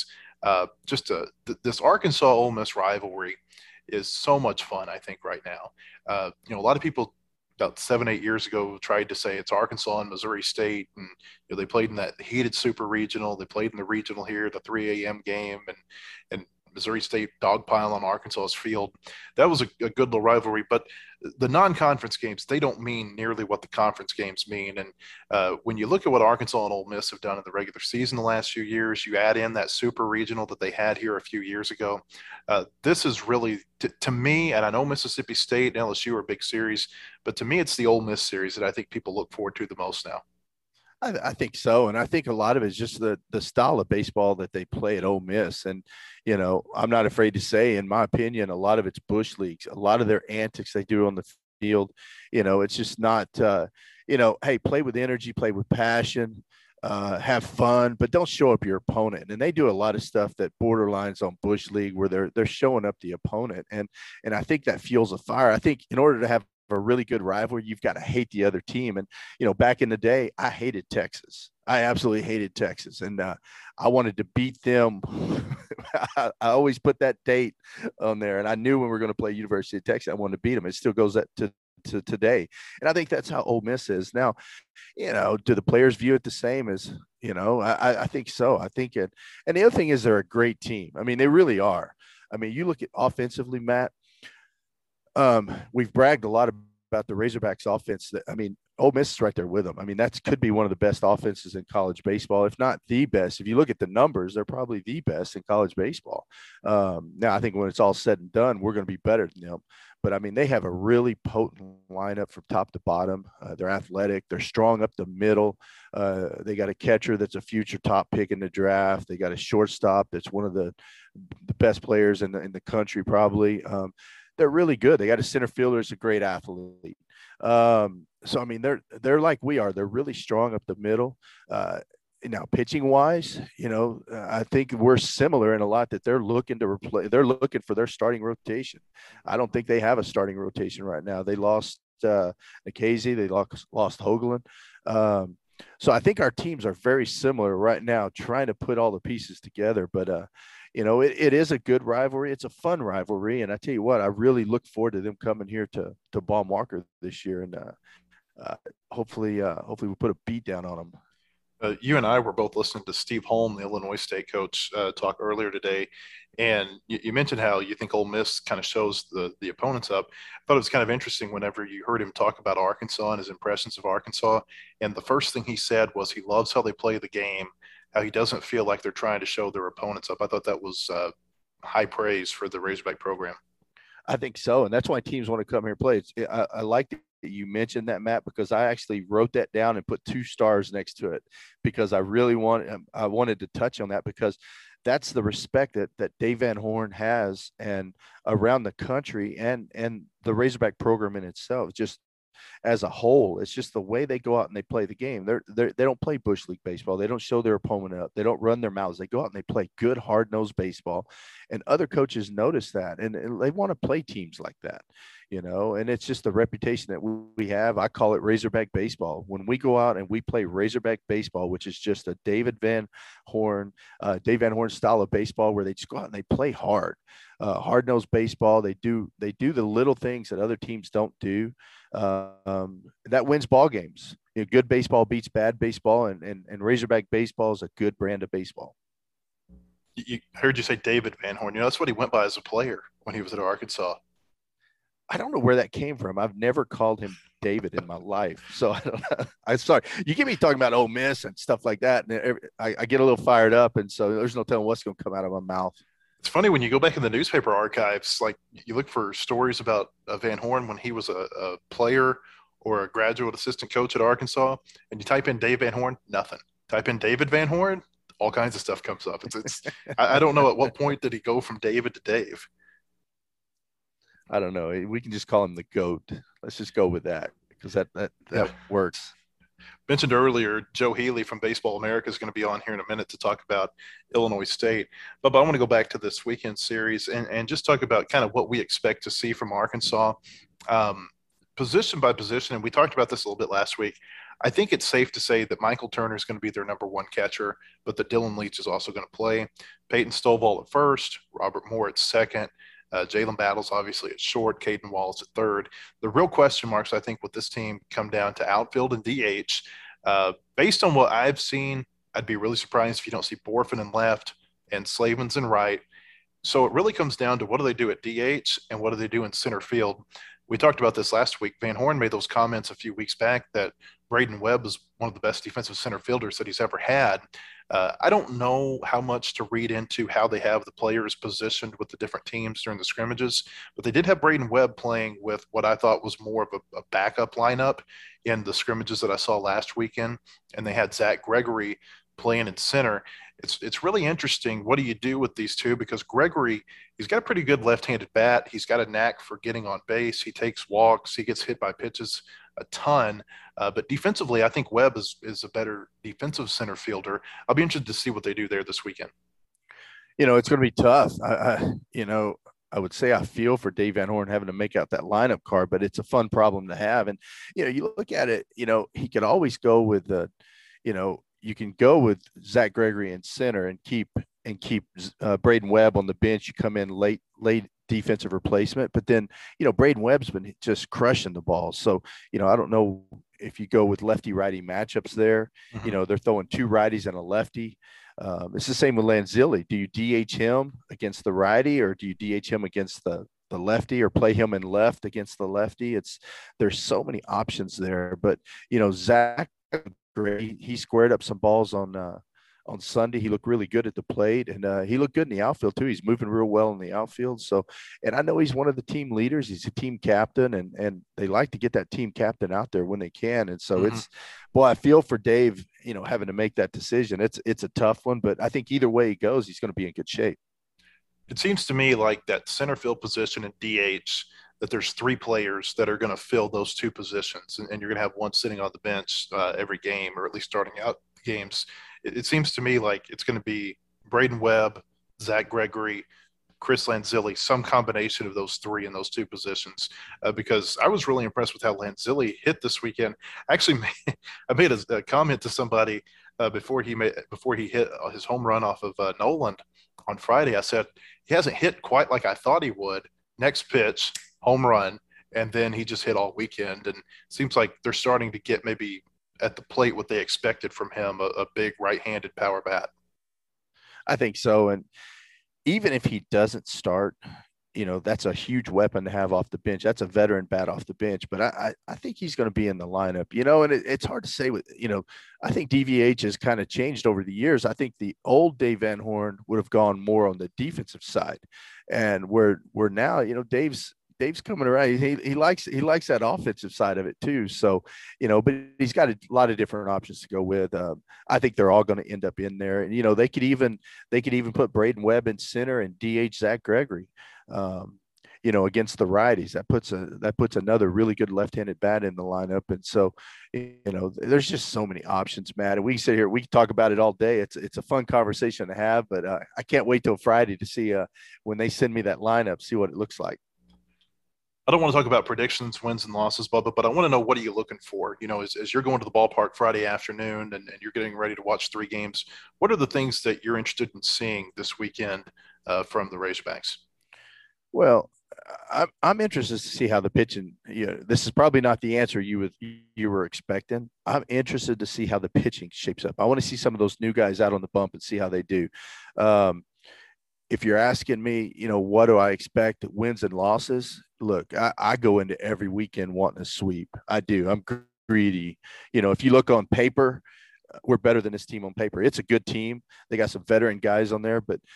[SPEAKER 2] This Arkansas-Ole Miss rivalry is so much fun, I think, right now. A lot of people about 7-8 years ago tried to say it's Arkansas and Missouri State, and they played in that heated super regional. They played in the regional here, the 3 a.m. game, and Missouri State dogpile on Arkansas's field. That was a good little rivalry, but the non-conference games, they don't mean nearly what the conference games mean. And when you look at what Arkansas and Ole Miss have done in the regular season the last few years, you add in that super regional that they had here a few years ago. This is really, to me, and I know Mississippi State and LSU are big series, but to me, it's the Ole Miss series that I think people look forward to the most now.
[SPEAKER 3] I think so. And I think a lot of it is just the style of baseball that they play at Ole Miss. And, I'm not afraid to say, in my opinion, a lot of it's bush leagues, a lot of their antics they do on the field. It's just not, hey, play with energy, play with passion, have fun, but don't show up your opponent. And they do a lot of stuff that borderlines on bush league where they're showing up the opponent. And I think that fuels a fire. I think in order to have a really good rivalry, you've got to hate the other team. And, back in the day, I hated Texas. I absolutely hated Texas. And I wanted to beat them. I always put that date on there. And I knew when we were going to play University of Texas, I wanted to beat them. It still goes to today. And I think that's how Ole Miss is. Now, do the players view it the same as, I think so. I think it. And the other thing is they're a great team. I mean, they really are. I mean, you look at offensively, Matt, we've bragged a lot about the Razorbacks offense. Ole Miss is right there with them. I mean, that could be one of the best offenses in college baseball, if not the best. If you look at the numbers, they're probably the best in college baseball. Now, I think when it's all said and done, we're going to be better than them. But, they have a really potent lineup from top to bottom. They're athletic. They're strong up the middle. They got a catcher that's a future top pick in the draft. They got a shortstop that's one of the best players in the country probably. They're really good. They got a center fielder that's a great athlete. So, they're like we are. They're really strong up the middle. Now, pitching wise, I think we're similar in a lot that they're looking to replace. They're looking for their starting rotation. I don't think they have a starting rotation right now. They lost Nikhazy. They lost Hoagland. So I think our teams are very similar right now, trying to put all the pieces together. But, it is a good rivalry. It's a fun rivalry. And I tell you what, I really look forward to them coming here to Ball Marker this year. And hopefully we put a beat down on them.
[SPEAKER 2] You and I were both listening to Steve Holm, the Illinois State coach, talk earlier today, and you mentioned how you think Ole Miss kind of shows the opponents up. I thought it was kind of interesting whenever you heard him talk about Arkansas and his impressions of Arkansas, and the first thing he said was he loves how they play the game, how he doesn't feel like they're trying to show their opponents up. I thought that was high praise for the Razorback program.
[SPEAKER 3] I think so, and that's why teams want to come here and play. I like that you mentioned that, Matt, because I actually wrote that down and put 2 stars next to it because I wanted to touch on that because that's the respect that Dave Van Horn has and around the country and the Razorback program in itself, just as a whole. It's just the way they go out and they play the game. They don't play bush league baseball. They don't show their opponent up. They don't run their mouths. They go out and they play good, hard-nosed baseball. And other coaches notice that, and they want to play teams like that, and it's just the reputation that we have. I call it Razorback baseball. When we go out and we play Razorback baseball, which is just a Dave Van Horn style of baseball where they just go out and they play hard-nosed baseball. They do the little things that other teams don't do. That wins ball games. Good baseball beats bad baseball, and Razorback baseball is a good brand of baseball.
[SPEAKER 2] I heard you say David Van Horn. That's what he went by as a player when he was at Arkansas.
[SPEAKER 3] I don't know where that came from. I've never called him David in my life. So I don't know. I'm sorry. You get me talking about Ole Miss and stuff like that, and I get a little fired up, and so there's no telling what's going to come out of my mouth.
[SPEAKER 2] It's funny when you go back in the newspaper archives, like you look for stories about Van Horn when he was a player or a graduate assistant coach at Arkansas, and you type in Dave Van Horn, nothing. Type in David Van Horn, all kinds of stuff comes up. It's I don't know at what point did he go from David to Dave.
[SPEAKER 3] I don't know. We can just call him the GOAT. Let's just go with that because that works.
[SPEAKER 2] Mentioned earlier, Joe Healy from Baseball America is going to be on here in a minute to talk about Illinois State. But I want to go back to this weekend series and just talk about kind of what we expect to see from Arkansas, position by position. And we talked about this a little bit last week. I think it's safe to say that Michael Turner is going to be their number 1 catcher, but that Dylan Leach is also going to play. Peyton Stovall at first, Robert Moore at second, Jalen Battles obviously at short, Caden Wallace at third. The real question marks, I think, with this team come down to outfield and DH. Based on what I've seen, I'd be really surprised if you don't see Borfin in left and Slavens in right. So it really comes down to what do they do at DH and what do they do in center field. We talked about this last week. Van Horn made those comments a few weeks back that Braden Webb is one of the best defensive center fielders that he's ever had. I don't know how much to read into how they have the players positioned with the different teams during the scrimmages, but they did have Braden Webb playing with what I thought was more of a backup lineup in the scrimmages that I saw last weekend, and they had Zach Gregory playing in center. It's really interesting. What do you do with these two? Because Gregory, he's got a pretty good left-handed bat. He's got a knack for getting on base. He takes walks. He gets hit by pitches a ton. But defensively, I think Webb is a better defensive center fielder. I'll be interested to see what they do there this weekend.
[SPEAKER 3] It's going to be tough. I would say I feel for Dave Van Horn having to make out that lineup card, but it's a fun problem to have. And, you look at it, he could always go with you can go with Zach Gregory in center and keep Braden Webb on the bench. You come in late defensive replacement, but then, Braden Webb's been just crushing the ball. So, I don't know if you go with lefty righty matchups there.
[SPEAKER 2] Mm-hmm.
[SPEAKER 3] They're throwing 2 righties and a lefty. It's the same with Lanzilli. Do you DH him against the righty or do you DH him against the lefty or play him in left against the lefty? There's so many options there, but Zach, he squared up some balls on Sunday. He looked really good at the plate, and he looked good in the outfield too. He's moving real well in the outfield. So, and I know he's one of the team leaders. He's a team captain, and they like to get that team captain out there when they can. And so I feel for Dave, having to make that decision. It's a tough one, but I think either way he goes, he's going to be in good shape.
[SPEAKER 2] It seems to me like that center field position in DH, that there's 3 players that are going to fill those 2 positions, and you're going to have one sitting on the bench every game, or at least starting out games. It seems to me like it's going to be Braden Webb, Zach Gregory, Chris Lanzilli, some combination of those 3 in those 2 positions, because I was really impressed with how Lanzilli hit this weekend. Actually, I made a comment to somebody before he hit his home run off of Noland on Friday. I said, he hasn't hit quite like I thought he would. Next pitch, home run. And then he just hit all weekend. And it seems like they're starting to get maybe at the plate what they expected from him, a big right-handed power bat.
[SPEAKER 3] I think so. And even if he doesn't start, that's a huge weapon to have off the bench. That's a veteran bat off the bench. But I think he's going to be in the lineup, and it's hard to say I think DVH has kind of changed over the years. I think the old Dave Van Horn would have gone more on the defensive side. And we're now, Dave's coming around. He likes that offensive side of it too. So, but he's got a lot of different options to go with. I think they're all going to end up in there. And, they could even put Braden Webb in center and DH Zach Gregory, against the righties. That puts another really good left-handed bat in the lineup. And so, there's just so many options, Matt. And we can sit here, we can talk about it all day. It's a fun conversation to have, but I can't wait till Friday to see when they send me that lineup, see what it looks like.
[SPEAKER 2] I don't want to talk about predictions, wins and losses, Bubba, but I want to know, what are you looking for? As you're going to the ballpark Friday afternoon and you're getting ready to watch 3 games, what are the things that you're interested in seeing this weekend from the Razorbacks?
[SPEAKER 3] Well, I'm interested to see how the pitching, this is probably not the answer you were expecting. I'm interested to see how the pitching shapes up. I want to see some of those new guys out on the bump and see how they do. If you're asking me, what do I expect, wins and losses? Look, I go into every weekend wanting a sweep. I do. I'm greedy. If you look on paper, we're better than this team on paper. It's a good team. They got some veteran guys on there, but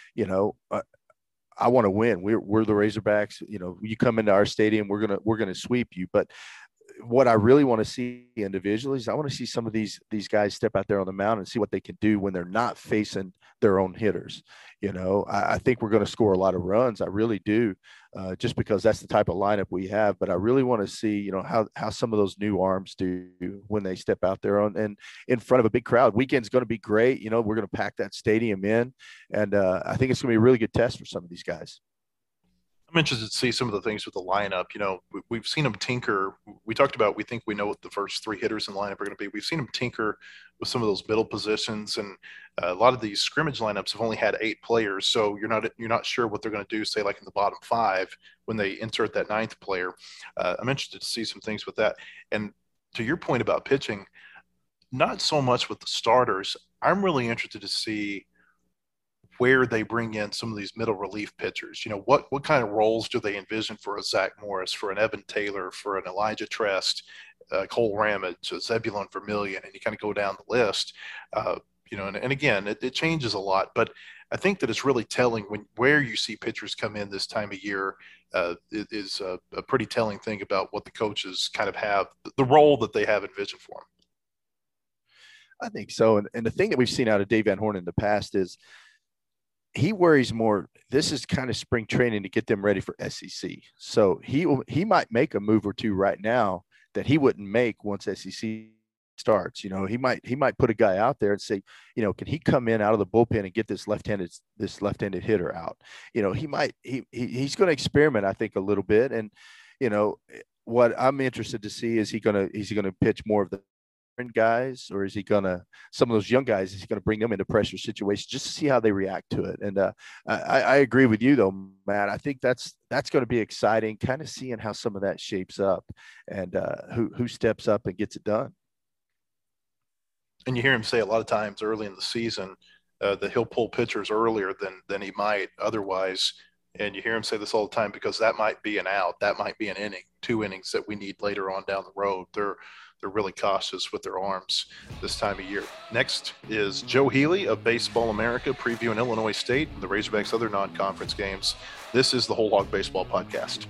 [SPEAKER 3] I want to win. We're the Razorbacks. You come into our stadium, we're gonna sweep you. But what I really want to see individually is I want to see some of these guys step out there on the mound and see what they can do when they're not facing their own hitters. I think we're going to score a lot of runs. I really do, just because that's the type of lineup we have. But I really want to see, how some of those new arms do when they step out there and in front of a big crowd. Weekend's going to be great. We're going to pack that stadium in, and I think it's going to be a really good test for some of these guys.
[SPEAKER 2] I'm interested to see some of the things with the lineup. We've seen them tinker. We talked about, we think we know what the first 3 hitters in the lineup are going to be. We've seen them tinker with some of those middle positions, and a lot of these scrimmage lineups have only had 8 players. So you're not sure what they're going to do, say like in the bottom 5 when they insert that 9th player. I'm interested to see some things with that. And to your point about pitching, not so much with the starters. I'm really interested to see where they bring in some of these middle relief pitchers. What kind of roles do they envision for a Zach Morris, for an Evan Taylor, for an Elijah Trest, Cole Ramage, Zebulon Vermillion, and you kind of go down the list. And again, it changes a lot, but I think that it's really telling where you see pitchers come in this time of year. It is a pretty telling thing about what the coaches kind of have, the role that they have envisioned for them.
[SPEAKER 3] I think so. And the thing that we've seen out of Dave Van Horn in the past is he worries more. This is kind of spring training to get them ready for SEC. So he might make a move or two right now that he wouldn't make once SEC starts. He might put a guy out there and say, can he come in out of the bullpen and get this left-handed hitter out? He's going to experiment, I think, a little bit. And what I'm interested to see is he going to pitch more of the guys, or is he gonna, some of those young guys, is he gonna bring them into pressure situations just to see how they react to it? And I agree with you though, Matt. I think that's going to be exciting, kind of seeing how some of that shapes up and who steps up and gets it done.
[SPEAKER 2] And you hear him say a lot of times early in the season that he'll pull pitchers earlier than he might otherwise. And you hear him say this all the time because that might be an out, that might be an inning, 2 innings that we need later on down the road. They're really cautious with their arms this time of year. Next is Joe Healy of Baseball America previewing Illinois State and the Razorbacks' other non-conference games. This is the Whole Hog Baseball Podcast.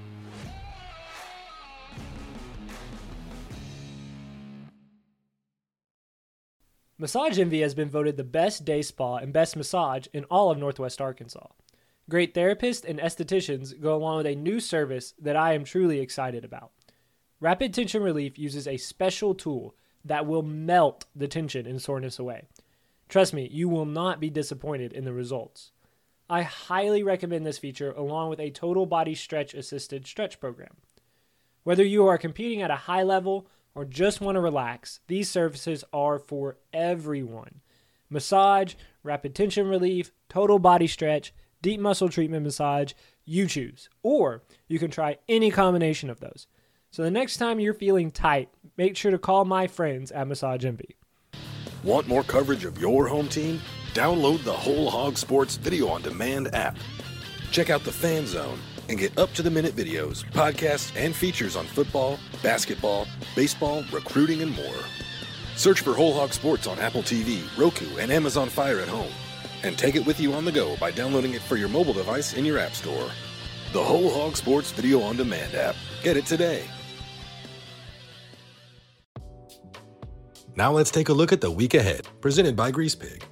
[SPEAKER 6] Massage Envy has been voted the best day spa and best massage in all of Northwest Arkansas. Great therapists and estheticians go along with a new service that I am truly excited about. Rapid Tension Relief uses a special tool that will melt the tension and soreness away. Trust me, you will not be disappointed in the results. I highly recommend this feature along with a total body stretch assisted stretch program. Whether you are competing at a high level or just want to relax, these services are for everyone. Massage, rapid tension relief, total body stretch, deep muscle treatment massage, you choose. Or you can try any combination of those. So the next time you're feeling tight, make sure to call my friends at Massage Envy.
[SPEAKER 1] Want more coverage of your home team? Download the Whole Hog Sports Video on Demand app. Check out the Fan Zone and get up-to-the-minute videos, podcasts, and features on football, basketball, baseball, recruiting, and more. Search for Whole Hog Sports on Apple TV, Roku, and Amazon Fire at home. And take it with you on the go by downloading it for your mobile device in your app store. The Whole Hog Sports Video on Demand app. Get it today. Now let's take a look at the week ahead, presented by Grease Pig.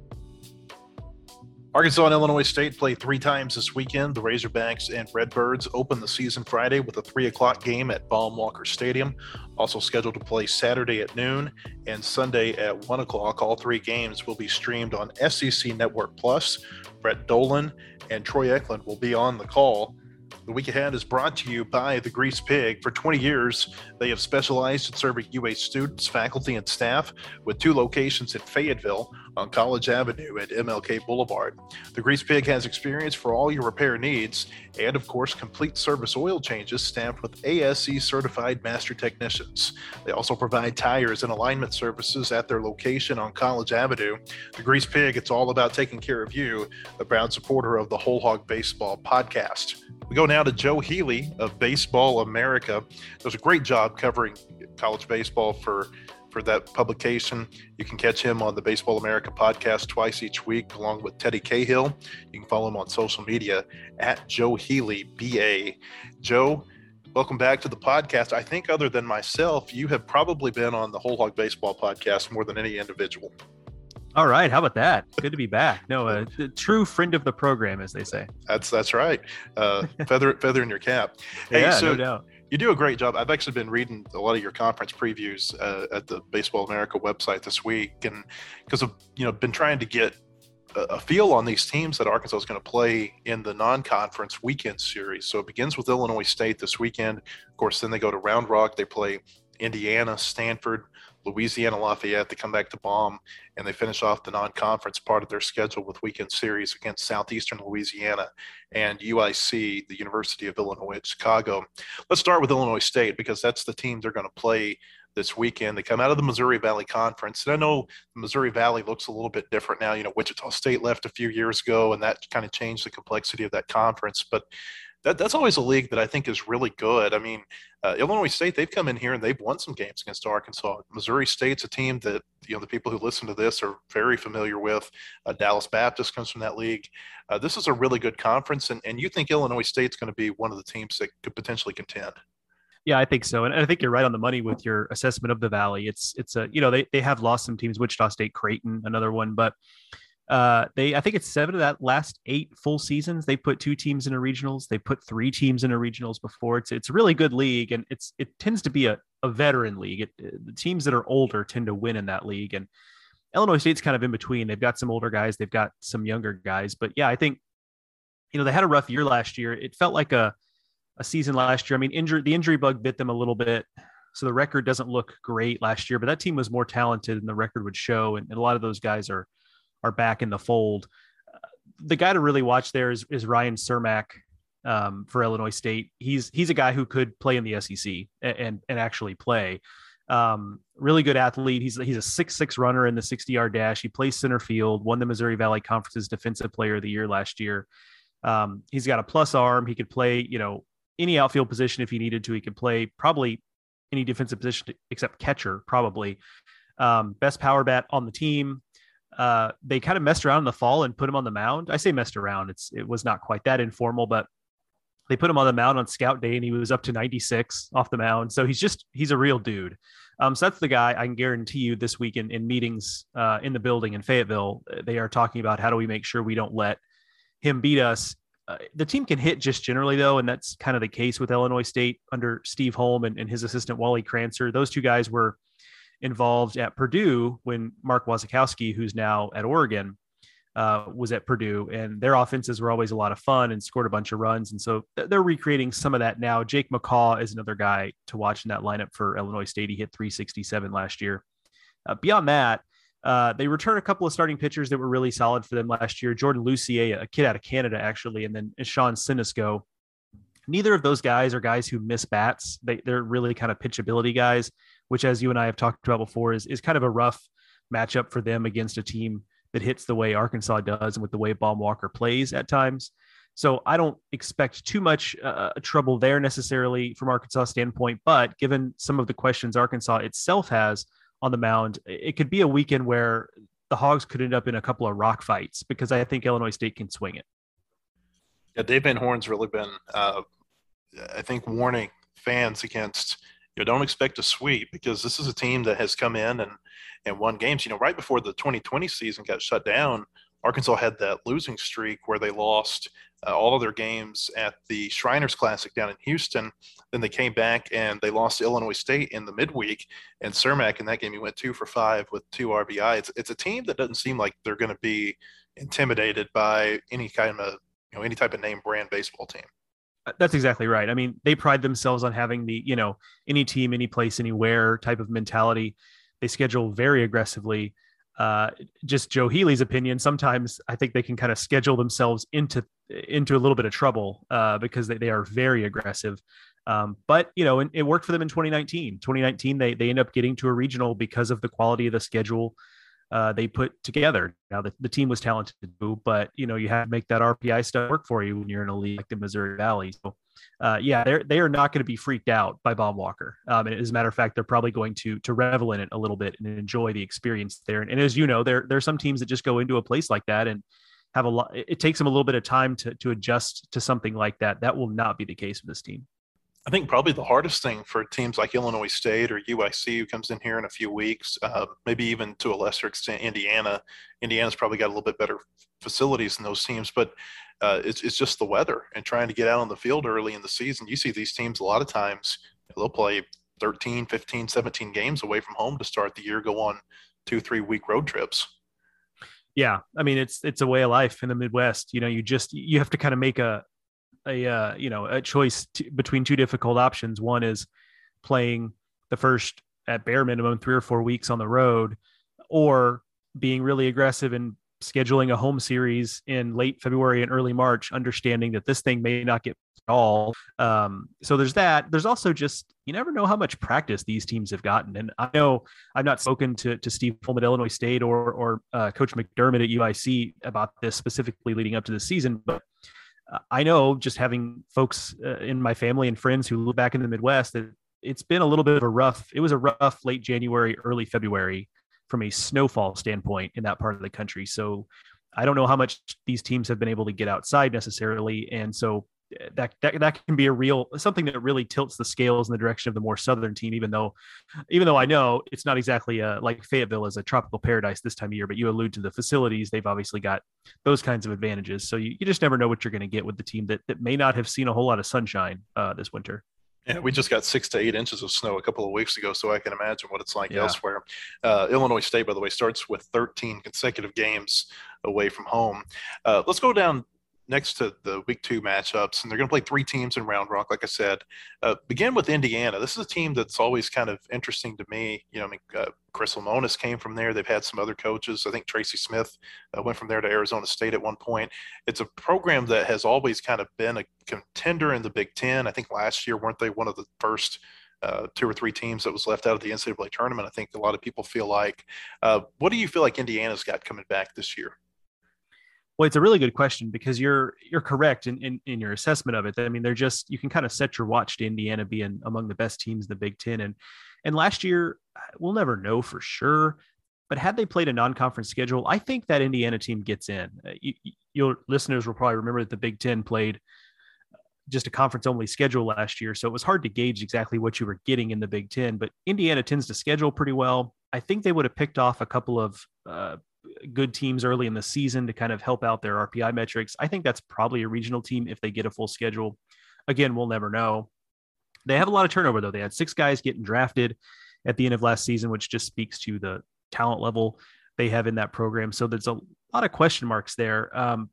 [SPEAKER 2] Arkansas and Illinois State play 3 times this weekend. The Razorbacks and Redbirds open the season Friday with a 3 o'clock game at Baum-Walker Stadium. Also scheduled to play Saturday at noon and Sunday at 1 o'clock. All 3 games will be streamed on SEC Network Plus. Brett Dolan and Troy Eklund will be on the call. The week ahead is brought to you by the Grease Pig. For 20 years, they have specialized in serving UA students, faculty, and staff with 2 locations in Fayetteville on College Avenue and MLK Boulevard. The Grease Pig has experience for all your repair needs and, of course, complete service oil changes staffed with ASE certified master technicians. They also provide tires and alignment services at their location on College Avenue. The Grease Pig, it's all about taking care of you, a proud supporter of the Whole Hog Baseball podcast. We go now to Joe Healy of Baseball America. Does a great job covering college baseball for that publication. You can catch him on the Baseball America podcast twice each week, along with Teddy Cahill. You can follow him on social media at Joe Healy, BA. Joe, welcome back to the podcast. I think other than myself, you have probably been on the Whole Hog Baseball podcast more than any individual.
[SPEAKER 7] All right. How about that? Good to be back. No, a true friend of the program, as they say.
[SPEAKER 2] That's right. Feather in your cap. Hey,
[SPEAKER 7] yeah,
[SPEAKER 2] so
[SPEAKER 7] no doubt.
[SPEAKER 2] You do a great job. I've actually been reading a lot of your conference previews at the Baseball America website this week, and because of been trying to get a feel on these teams that Arkansas is going to play in the non-conference weekend series. So it begins with Illinois State this weekend. Of course, then they go to Round Rock. They play Indiana, Stanford, Louisiana Lafayette. They come back to Baum, and they finish off the non-conference part of their schedule with weekend series against Southeastern Louisiana and UIC, the University of Illinois at Chicago. Let's start with Illinois State because that's the team they're going to play this weekend. They come out of the Missouri Valley Conference, and I know the Missouri Valley looks a little bit different now. Wichita State left a few years ago, and that kind of changed the complexity of that conference, but that's always a league that I think is really good. I mean, Illinois State, they've come in here and they've won some games against Arkansas. Missouri State's a team that, the people who listen to this are very familiar with. Dallas Baptist comes from that league. This is a really good conference, and you think Illinois State's going to be one of the teams that could potentially contend.
[SPEAKER 7] Yeah, I think so. And I think you're right on the money with your assessment of the Valley. It's they have lost some teams, Wichita State, Creighton, another one, but I think it's 7 of that last 8 full seasons. They put 2 teams in a regionals. They put 3 teams in a regionals before. It's a really good league, and it tends to be a veteran league. The teams that are older tend to win in that league, and Illinois State's kind of in between. They've got some older guys, they've got some younger guys, but yeah, I think they had a rough year last year. It felt like a season last year. I mean, the injury bug bit them a little bit, so the record doesn't look great last year. But that team was more talented than the record would show, and a lot of those guys are back in the fold. The guy to really watch there is Ryan Cermak for Illinois State. He's a guy who could play in the SEC and actually play. Really good athlete. He's a 6'6" runner in the 60-yard dash. He plays center field, won the Missouri Valley Conference's Defensive Player of the Year last year. He's got a plus arm. He could play, any outfield position if he needed to. He could play probably any defensive position except catcher, probably. Best power bat on the team. They kind of messed around in the fall and put him on the mound. I say messed around. It was not quite that informal, but they put him on the mound on scout day and he was up to 96 off the mound. So he's a real dude. So that's the guy. I can guarantee you this week in meetings in the building in Fayetteville, they are talking about how do we make sure we don't let him beat us. The team can hit just generally though. And that's kind of the case with Illinois State under Steve Holm and his assistant Wally Krancer. Those 2 guys were involved at Purdue when Mark Wasikowski, who's now at Oregon, was at Purdue, and their offenses were always a lot of fun and scored a bunch of runs. And so they're recreating some of that now. Jake McCaw is another guy to watch in that lineup for Illinois State. He hit 367 last year. Beyond that, They return a couple of starting pitchers that were really solid for them last year. Jordan Lucier, a kid out of Canada, actually, and then Sean Sinisco. Neither of those guys are guys who miss bats. They're really kind of pitchability guys, which, as you and I have talked about before, is kind of a rough matchup for them against a team that hits the way Arkansas does and with the way Baum-Walker plays at times. So I don't expect too much trouble there necessarily from Arkansas standpoint, but given some of the questions Arkansas itself has on the mound, it could be a weekend where the Hogs could end up in a couple of rock fights because I think Illinois State can swing it.
[SPEAKER 2] Yeah, Dave Van Horn's really been, I think, warning fans against, don't expect a sweep because this is a team that has come in and won games. Right before the 2020 season got shut down, Arkansas had that losing streak where they lost all of their games at the Shriners Classic down in Houston. Then they came back and they lost to Illinois State in the midweek. And Cermak in that game, he went 2 for 5 with 2 RBI. It's a team that doesn't seem like they're going to be intimidated by any kind of, any type of name brand baseball team.
[SPEAKER 7] That's exactly right. I mean, they pride themselves on having the, any team, any place, anywhere type of mentality. They schedule very aggressively. Just Joe Healy's opinion, sometimes I think they can kind of schedule themselves into a little bit of trouble because they are very aggressive. But, it worked for them in 2019. 2019, they end up getting to a regional because of the quality of the schedule they put together. Now, the team was talented too, but, you have to make that RPI stuff work for you when you're in a league like the Missouri Valley. So, they are not going to be freaked out by Baum-Walker. And as a matter of fact, they're probably going to revel in it a little bit and enjoy the experience there. And as you know, there are some teams that just go into a place like that and have a lot. It takes them a little bit of time to adjust to something like that. That will not be the case with this team.
[SPEAKER 2] I think probably the hardest thing for teams like Illinois State or UIC, who comes in here in a few weeks, maybe even to a lesser extent Indiana. Indiana's probably got a little bit better facilities than those teams, but it's just the weather and trying to get out on the field early in the season. You see these teams a lot of times, they'll play 13, 15, 17 games away from home to start the year, go on 2-3 week road trips.
[SPEAKER 7] Yeah, I mean, it's a way of life in the Midwest. You have to kind of make a choice between two difficult options. One is playing the first, at bare minimum, 3 or 4 weeks on the road, or being really aggressive and scheduling a home series in late February and early March, understanding that this thing may not get at all. So there's that. There's also just, you never know how much practice these teams have gotten. And I know I've not spoken to Steve Fulm at Illinois State or Coach McDermott at UIC about this specifically leading up to the season, but I know, just having folks in my family and friends who live back in the Midwest, that it's been a little bit of a rough late January, early February from a snowfall standpoint in that part of the country. So I don't know how much these teams have been able to get outside necessarily. And so that can be something that really tilts the scales in the direction of the more southern team, even though I know it's not exactly like Fayetteville is a tropical paradise this time of year, but you allude to the facilities. They've obviously got those kinds of advantages. So you just never know what you're going to get with the team that may not have seen a whole lot of sunshine this winter.
[SPEAKER 2] Yeah, we just got 6 to 8 inches of snow a couple of weeks ago, so I can imagine what it's like elsewhere. Illinois State, by the way, starts with 13 consecutive games away from home. Let's go down next to the week 2 matchups, and they're going to play 3 teams in Round Rock, like I said. Begin with Indiana. This is a team that's always kind of interesting to me. Chris Lemonis came from there. They've had some other coaches. I think Tracy Smith went from there to Arizona State at one point. It's a program that has always kind of been a contender in the Big Ten. I think last year, weren't they one of the first 2 or 3 teams that was left out of the NCAA tournament? I think a lot of people feel like. What do you feel like Indiana's got coming back this year?
[SPEAKER 7] Well, it's a really good question because you're correct in your assessment of it. I mean, you can kind of set your watch to Indiana being among the best teams in the Big Ten. And last year, we'll never know for sure, but had they played a non-conference schedule, I think that Indiana team gets in. Your listeners will probably remember that the Big Ten played just a conference-only schedule last year, so it was hard to gauge exactly what you were getting in the Big Ten, but Indiana tends to schedule pretty well. I think they would have picked off a couple of good teams early in the season to kind of help out their RPI metrics. I think that's probably a regional team if they get a full schedule. Again, we'll never know. They have a lot of turnover, though. They had 6 guys getting drafted at the end of last season, which just speaks to the talent level they have in that program. So there's a lot of question marks there.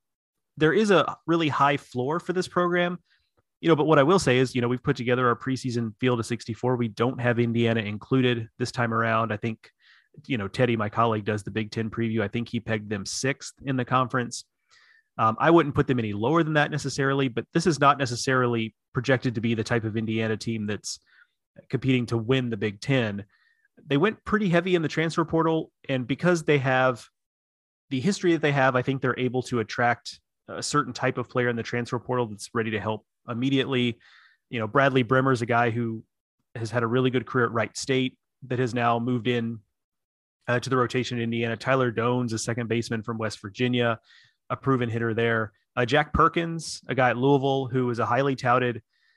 [SPEAKER 7] There is a really high floor for this program, but what I will say is, we've put together our preseason field of 64. We don't have Indiana included this time around. I think Teddy, my colleague, does the Big Ten preview. I think he pegged them 6th in the conference. I wouldn't put them any lower than that necessarily, but this is not necessarily projected to be the type of Indiana team that's competing to win the Big Ten. They went pretty heavy in the transfer portal, and because they have the history that they have, I think they're able to attract a certain type of player in the transfer portal that's ready to help immediately. Bradley Bremer is a guy who has had a really good career at Wright State that has now moved in to the rotation in Indiana. Tyler Dones, a second baseman from West Virginia, a proven hitter there. Jack Perkins, a guy at Louisville who is a highly touted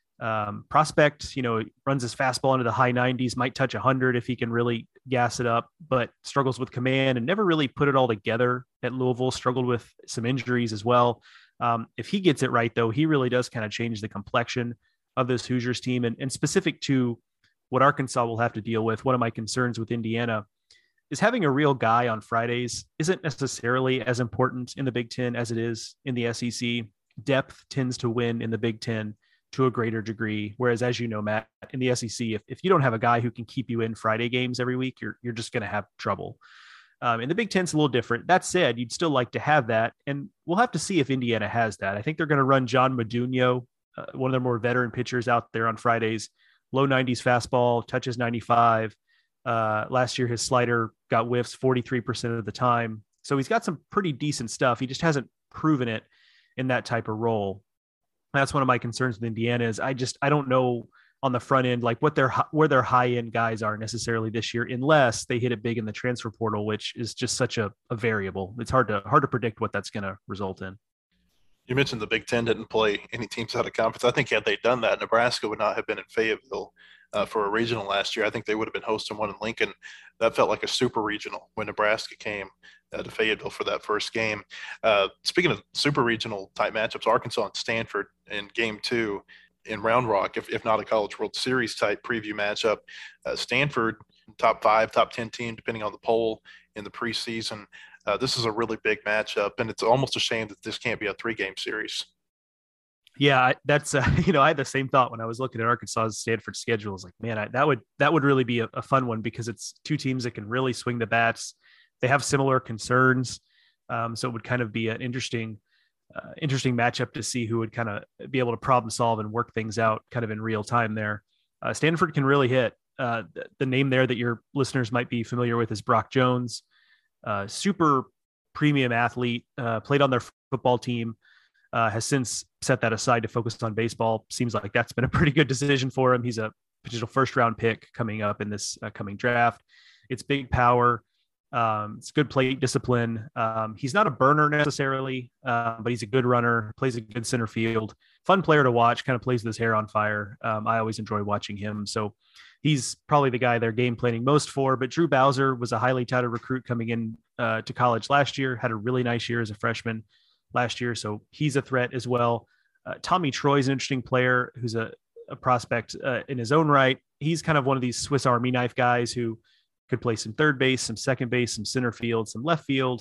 [SPEAKER 7] prospect, runs his fastball into the high 90s, might touch 100 if he can really gas it up, but struggles with command and never really put it all together at Louisville, struggled with some injuries as well. If he gets it right, though, he really does kind of change the complexion of this Hoosiers team. And specific to what Arkansas will have to deal with, one of my concerns with Indiana is having a real guy on Fridays isn't necessarily as important in the Big Ten as it is in the SEC. Depth tends to win in the Big Ten to a greater degree. Whereas, as you know, Matt, in the SEC, if you don't have a guy who can keep you in Friday games every week, you're just going to have trouble. In the Big Ten's a little different. That said, you'd still like to have that. And we'll have to see if Indiana has that. I think they're going to run John Modugno, one of their more veteran pitchers out there on Fridays, low 90s fastball, touches 95. Last year, his slider got whiffs 43% of the time. So he's got some pretty decent stuff. He just hasn't proven it in that type of role. That's one of my concerns with Indiana is I don't know on the front end, like where their high end guys are necessarily this year, unless they hit it big in the transfer portal, which is just such a variable. It's hard to predict what that's going to result in.
[SPEAKER 2] You mentioned the Big Ten didn't play any teams out of conference. I think had they done that, Nebraska would not have been in Fayetteville for a regional last year. I think they would have been hosting one in Lincoln. That felt like a super regional when Nebraska came to Fayetteville for that first game. Speaking of super regional type matchups, Arkansas and Stanford in game 2 in Round Rock, if not a College World Series type preview matchup. Stanford, top 5, top 10 team, depending on the poll in the preseason. This is a really big matchup, and it's almost a shame that this can't be a 3-game series.
[SPEAKER 7] Yeah, that's I had the same thought when I was looking at Arkansas's Stanford schedule. I was like, man, that would really be a fun one because it's two teams that can really swing the bats. They have similar concerns, so it would kind of be an interesting matchup to see who would kind of be able to problem solve and work things out kind of in real time there. Stanford can really hit. The name there that your listeners might be familiar with is Brock Jones. Super premium athlete, played on their football team, has since set that aside to focus on baseball. Seems like that's been a pretty good decision for him. He's a potential first-round pick coming up in this coming draft. It's big power. It's good plate discipline. He's not a burner necessarily, but he's a good runner, plays a good center field. Fun player to watch, kind of plays with his hair on fire. I always enjoy watching him. So he's probably the guy they're game planning most for. But Drew Bowser was a highly touted recruit coming in to college last year, had a really nice year as a freshman last year. So he's a threat as well. Tommy Troy's an interesting player who's a prospect in his own right. He's kind of one of these Swiss Army knife guys who could play some third base, some second base, some center field, some left field,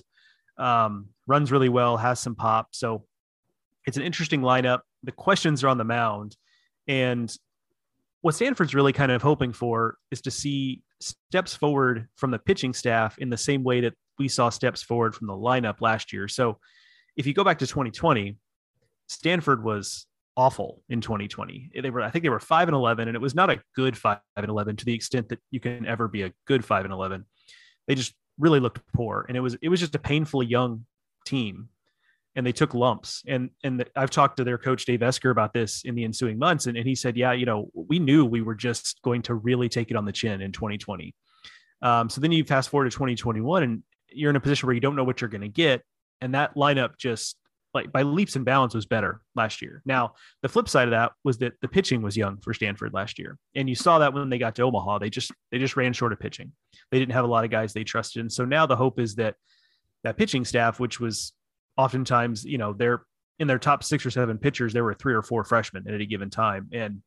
[SPEAKER 7] runs really well, has some pop. So it's an interesting lineup. The questions are on the mound. And what Stanford's really kind of hoping for is to see steps forward from the pitching staff in the same way that we saw steps forward from the lineup last year. So if you go back to 2020, Stanford was awful in 2020. I think they were 5-11, and it was not a good 5-11 to the extent that you can ever be a good 5-11. They just really looked poor, and it was just a painfully young team, and they took lumps. And I've talked to their coach Dave Esker about this in the ensuing months, and he said, yeah, we knew we were just going to really take it on the chin in 2020. So then you fast forward to 2021, and you're in a position where you don't know what you're going to get, and that lineup just, like, by leaps and bounds was better last year. Now, the flip side of that was that the pitching was young for Stanford last year. And you saw that when they got to Omaha, they just ran short of pitching. They didn't have a lot of guys they trusted. And so now the hope is that pitching staff, which was oftentimes, they're in their top 6 or 7 pitchers, there were 3 or 4 freshmen at any given time. And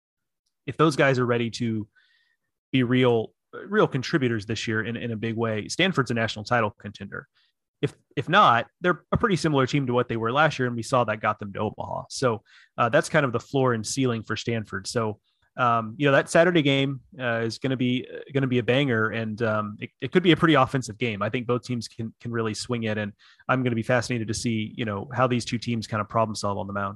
[SPEAKER 7] if those guys are ready to be real contributors this year in a big way, Stanford's a national title contender. If not, they're a pretty similar team to what they were last year, and we saw that got them to Omaha. So that's kind of the floor and ceiling for Stanford. So That Saturday game is going to be a banger, and it could be a pretty offensive game. I think both teams can really swing it, and I'm going to be fascinated to see how these two teams kind of problem solve on the mound.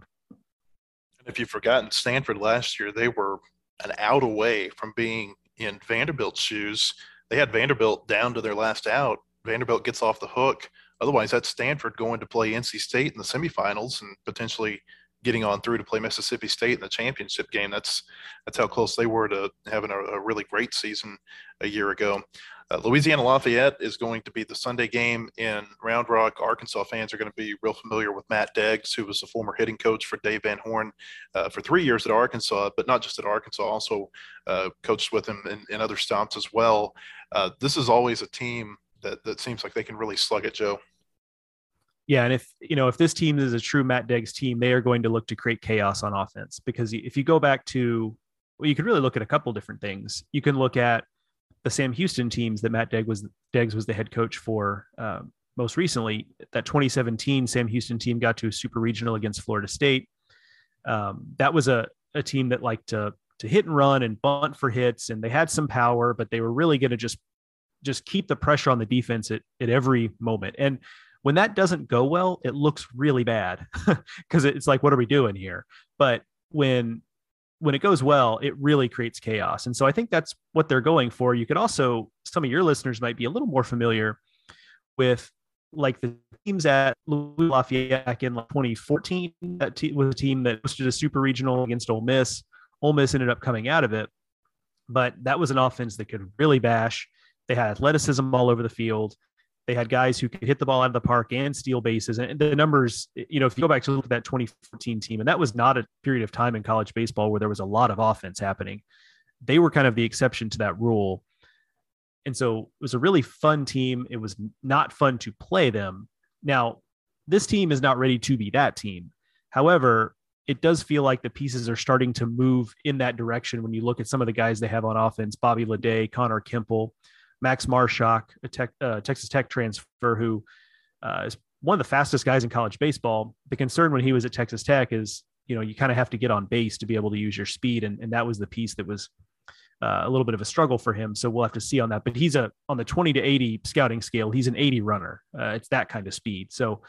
[SPEAKER 2] And if you've forgotten, Stanford last year, they were an out away from being in Vanderbilt's shoes. They had Vanderbilt down to their last out. Vanderbilt gets off the hook. Otherwise, that's Stanford going to play NC State in the semifinals and potentially getting on through to play Mississippi State in the championship game. That's how close they were to having a really great season a year ago. Louisiana Lafayette is going to be the Sunday game in Round Rock. Arkansas fans are going to be real familiar with Matt Deggs, who was the former hitting coach for Dave Van Horn for 3 years at Arkansas, but not just at Arkansas, also coached with him in other stops as well. This is always a team that seems like they can really slug it, Joe.
[SPEAKER 7] Yeah, and if this team is a true Matt Deggs team, they are going to look to create chaos on offense, because if you go back to, you could really look at a couple different things. You can look at the Sam Houston teams that Matt Deggs was the head coach for most recently. That 2017 Sam Houston team got to a super regional against Florida State. That was a team that liked to hit and run and bunt for hits, and they had some power, but they were really going to just keep the pressure on the defense at every moment. And when that doesn't go well, it looks really bad because it's like, what are we doing here? But when it goes well, it really creates chaos. And so I think that's what they're going for. You could also, some of your listeners might be a little more familiar with like the teams at Louis Lafayette back in 2014. That was a team that hosted a super regional against Ole Miss. Ole Miss ended up coming out of it, but that was an offense that could really bash. They had athleticism all over the field. They had guys who could hit the ball out of the park and steal bases. And the numbers, if you go back to look at that 2014 team, and that was not a period of time in college baseball where there was a lot of offense happening. They were kind of the exception to that rule. And so it was a really fun team. It was not fun to play them. Now, this team is not ready to be that team. However, it does feel like the pieces are starting to move in that direction when you look at some of the guys they have on offense: Bobby Leday, Connor Kimple, Max Marshak, a Texas Tech transfer who is one of the fastest guys in college baseball. The concern when he was at Texas Tech is, you kind of have to get on base to be able to use your speed. And that was the piece that was a little bit of a struggle for him. So we'll have to see on that. But he's on the 20 to 80 scouting scale. He's an 80 runner. It's that kind of speed. So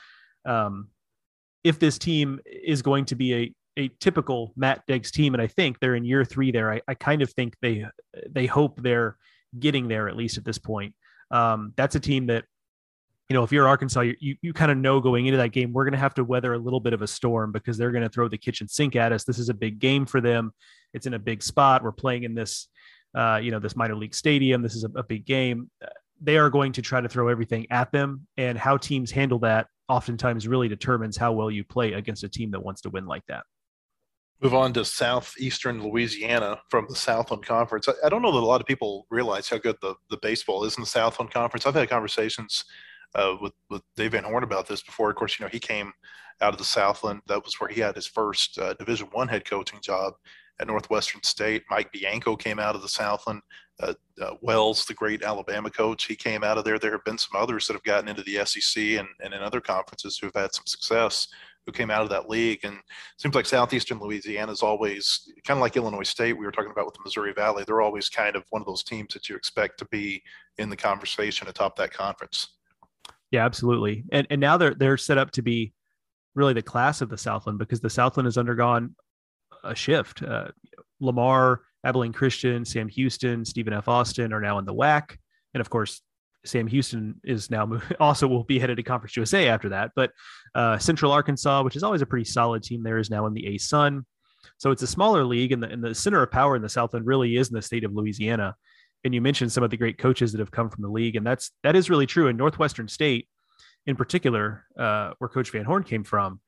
[SPEAKER 7] if this team is going to be a typical Matt Deggs team, and I think they're in year 3 there, I kind of think they hope they're getting there, at least at this point. That's a team that, if you're Arkansas, you kind of know going into that game, we're going to have to weather a little bit of a storm because they're going to throw the kitchen sink at us. This is a big game for them. It's in a big spot. We're playing in this, this minor league stadium. This is a big game. They are going to try to throw everything at them, and how teams handle that oftentimes really determines how well you play against a team that wants to win like that.
[SPEAKER 2] Move on to southeastern Louisiana from the Southland Conference. I don't know that a lot of people realize how good the baseball is in the Southland Conference. I've had conversations with Dave Van Horn about this before. Of course, he came out of the Southland. That was where he had his first Division I head coaching job at Northwestern State. Mike Bianco came out of the Southland. Wells, the great Alabama coach, he came out of there. There have been some others that have gotten into the SEC and in other conferences who have had some success, who came out of that league. And it seems like southeastern Louisiana is always kind of like Illinois State we were talking about with the Missouri Valley. They're always kind of one of those teams that you expect to be in the conversation atop that conference.
[SPEAKER 7] Yeah, absolutely. And now they're set up to be really the class of the Southland, because the Southland has undergone a shift. Lamar, Abilene Christian, Sam Houston, Stephen F. Austin are now in the WAC. And of course, Sam Houston is now also will be headed to Conference USA after that. But Central Arkansas, which is always a pretty solid team there, is now in the A-Sun. So it's a smaller league, and the center of power in the Southland really is in the state of Louisiana. And you mentioned some of the great coaches that have come from the league, and that is really true. In Northwestern State, in particular, where Coach Van Horn came from,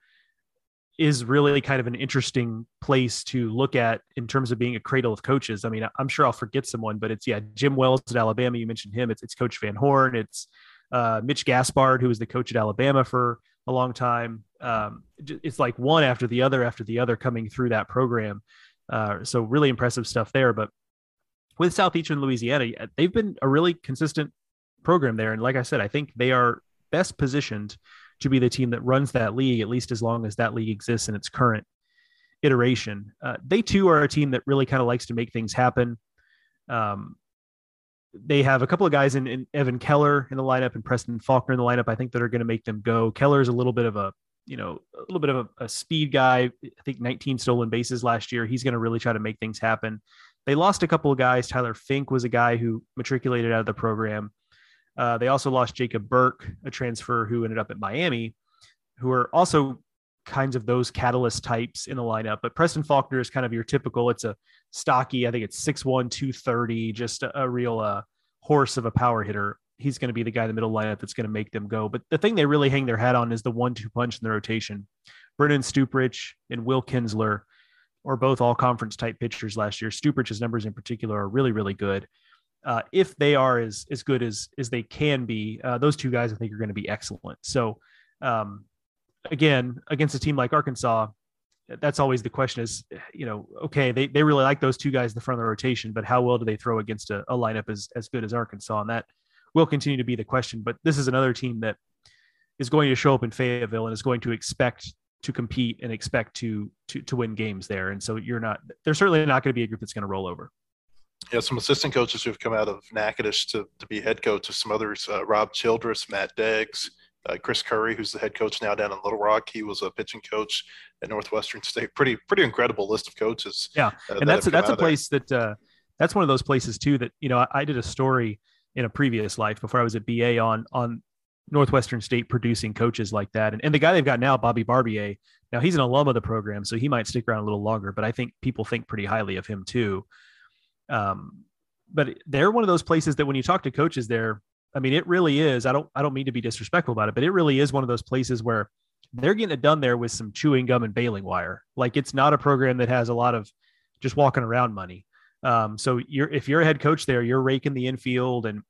[SPEAKER 7] is really kind of an interesting place to look at in terms of being a cradle of coaches. I mean, I'm sure I'll forget someone, but it's Jim Wells at Alabama. You mentioned him. It's Coach Van Horn. It's Mitch Gaspard, who was the coach at Alabama for a long time. It's like one after the other coming through that program. So really impressive stuff there. But with Southeastern Louisiana, they've been a really consistent program there. And like I said, I think they are best positioned to be the team that runs that league, at least as long as that league exists in its current iteration. They too are a team that really kind of likes to make things happen. They have a couple of guys in Evan Keller in the lineup and Preston Faulkner in the lineup, I think, that are going to make them go. Keller's a little bit of a speed guy. I think 19 stolen bases last year. He's going to really try to make things happen. They lost a couple of guys. Tyler Fink was a guy who matriculated out of the program. They also lost Jacob Burke, a transfer who ended up at Miami, who are also kinds of those catalyst types in the lineup. But Preston Faulkner is kind of your typical, it's a stocky, I think it's 6'1", 230, just a real horse of a power hitter. He's going to be the guy in the middle lineup that's going to make them go. But the thing they really hang their hat on is the 1-2 punch in the rotation. Brennan Stuprich and Will Kinsler are both all conference type pitchers last year. Stuprich's numbers in particular are really, really good. If they are as good as they can be, those two guys I think are going to be excellent. So again, against a team like Arkansas, that's always the question is, okay, they really like those two guys in the front of the rotation, but how well do they throw against a lineup as good as Arkansas? And that will continue to be the question. But this is another team that is going to show up in Fayetteville and is going to expect to compete and expect to win games there. And so they're certainly not going to be a group that's going to roll over.
[SPEAKER 2] Yeah, some assistant coaches who've come out of Natchitoches to be head coaches. Some others, Rob Childress, Matt Deggs, Chris Curry, who's the head coach now down in Little Rock. He was a pitching coach at Northwestern State. Pretty incredible list of coaches.
[SPEAKER 7] Yeah, and that's a place that that's one of those places too that I did a story in a previous life before I was at BA on Northwestern State producing coaches like that. And the guy they've got now, Bobby Barbier, now he's an alum of the program, so he might stick around a little longer, but I think people think pretty highly of him too. But they're one of those places that when you talk to coaches there, I mean, it really is, I don't mean to be disrespectful about it, but it really is one of those places where they're getting it done there with some chewing gum and baling wire. Like, it's not a program that has a lot of just walking around money. So if you're a head coach there, you're raking the infield and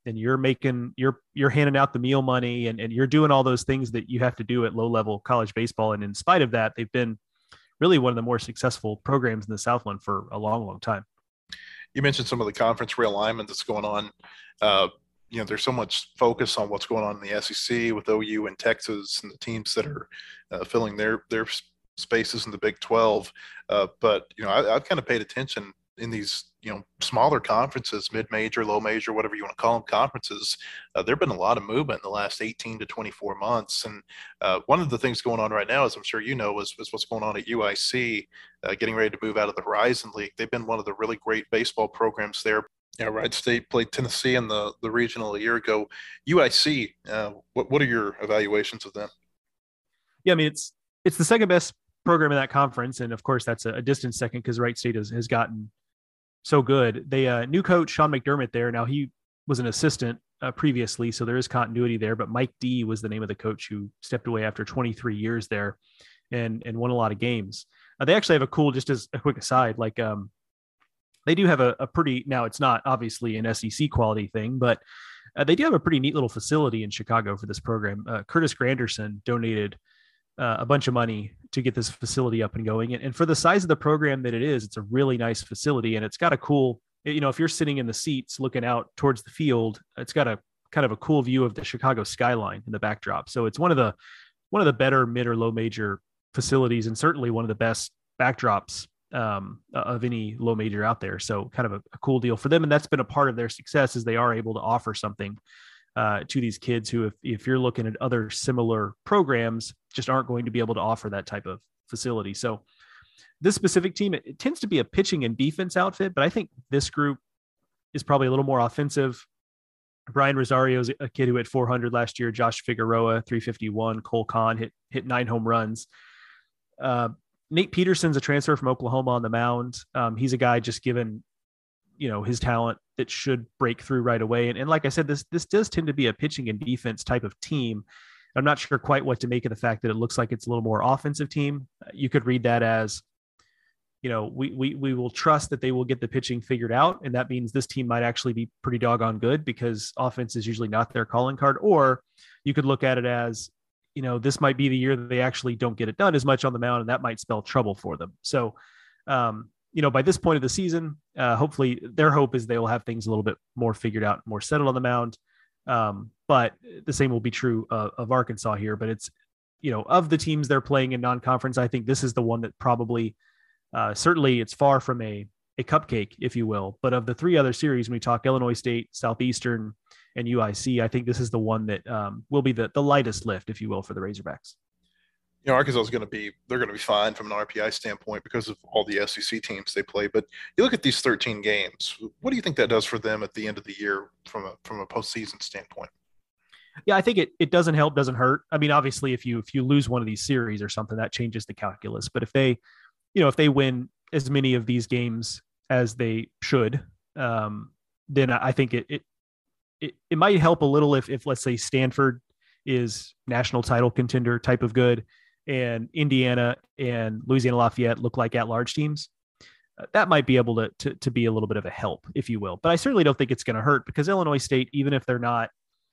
[SPEAKER 7] you're handing out the meal money and you're doing all those things that you have to do at low level college baseball. And in spite of that, they've been really one of the more successful programs in the Southland for a long, long time.
[SPEAKER 2] You mentioned some of the conference realignment that's going on. There's so much focus on what's going on in the SEC with OU and Texas and the teams that are filling their spaces in the Big 12. But I've kind of paid attention in these, smaller conferences, mid-major, low-major, whatever you want to call them, conferences. There've been a lot of movement in the last 18 to 24 months. And one of the things going on right now, as I'm sure you know, is what's going on at UIC, getting ready to move out of the Horizon League. They've been one of the really great baseball programs there. Wright State played Tennessee in the regional a year ago. UIC, what are your evaluations of them?
[SPEAKER 7] Yeah, I mean, it's the second best program in that conference. And of course, that's a distant second because Wright State has gotten so good. They new coach Sean McDermott there. Now, he was an assistant previously, so there is continuity there. But Mike D was the name of the coach who stepped away after 23 years there and won a lot of games. They actually have a cool, just as a quick aside, like they do have a pretty, now it's not obviously an SEC quality thing, but they do have a pretty neat little facility in Chicago for this program. Curtis Granderson donated a bunch of money to get this facility up and going. And for the size of the program that it is, it's a really nice facility. And it's got a cool, if you're sitting in the seats looking out towards the field, it's got a kind of a cool view of the Chicago skyline in the backdrop. So it's one of the better mid or low major facilities, and certainly one of the best backdrops of any low major out there. So kind of a cool deal for them. And that's been a part of their success, is they are able to offer something to these kids who, if you're looking at other similar programs, just aren't going to be able to offer that type of facility. So this specific team, it tends to be a pitching and defense outfit, but I think this group is probably a little more offensive. Brian Rosario is a kid who hit 400 last year. Josh Figueroa, 351. Cole Kahn hit 9 home runs. Nate Peterson's a transfer from Oklahoma on the mound. He's a guy just given, his talent that should break through right away. And like I said, this does tend to be a pitching and defense type of team. I'm not sure quite what to make of the fact that it looks like it's a little more offensive team. You could read that as, we will trust that they will get the pitching figured out. And that means this team might actually be pretty doggone good because offense is usually not their calling card. Or you could look at it as, this might be the year that they actually don't get it done as much on the mound, and that might spell trouble for them. So, by this point of the season, hopefully their hope is they will have things a little bit more figured out, more settled on the mound. But the same will be true of Arkansas here. But it's, of the teams they're playing in non-conference, I think this is the one that probably Certainly, it's far from a cupcake, if you will. But of the three other series, when we talk Illinois State, Southeastern, and UIC, I think this is the one that will be the lightest lift, if you will, for the Razorbacks.
[SPEAKER 2] Arkansas is going to be fine from an RPI standpoint because of all the SEC teams they play. But you look at these 13 games. What do you think that does for them at the end of the year from a postseason standpoint?
[SPEAKER 7] Yeah, I think it doesn't help, doesn't hurt. I mean, obviously, if you lose one of these series or something, that changes the calculus. But if they win as many of these games as they should, then I think it might help a little if let's say Stanford is national title contender type of good, and Indiana and Louisiana Lafayette look like at-large teams. That might be able to be a little bit of a help, if you will. But I certainly don't think it's going to hurt, because Illinois State, even if they're not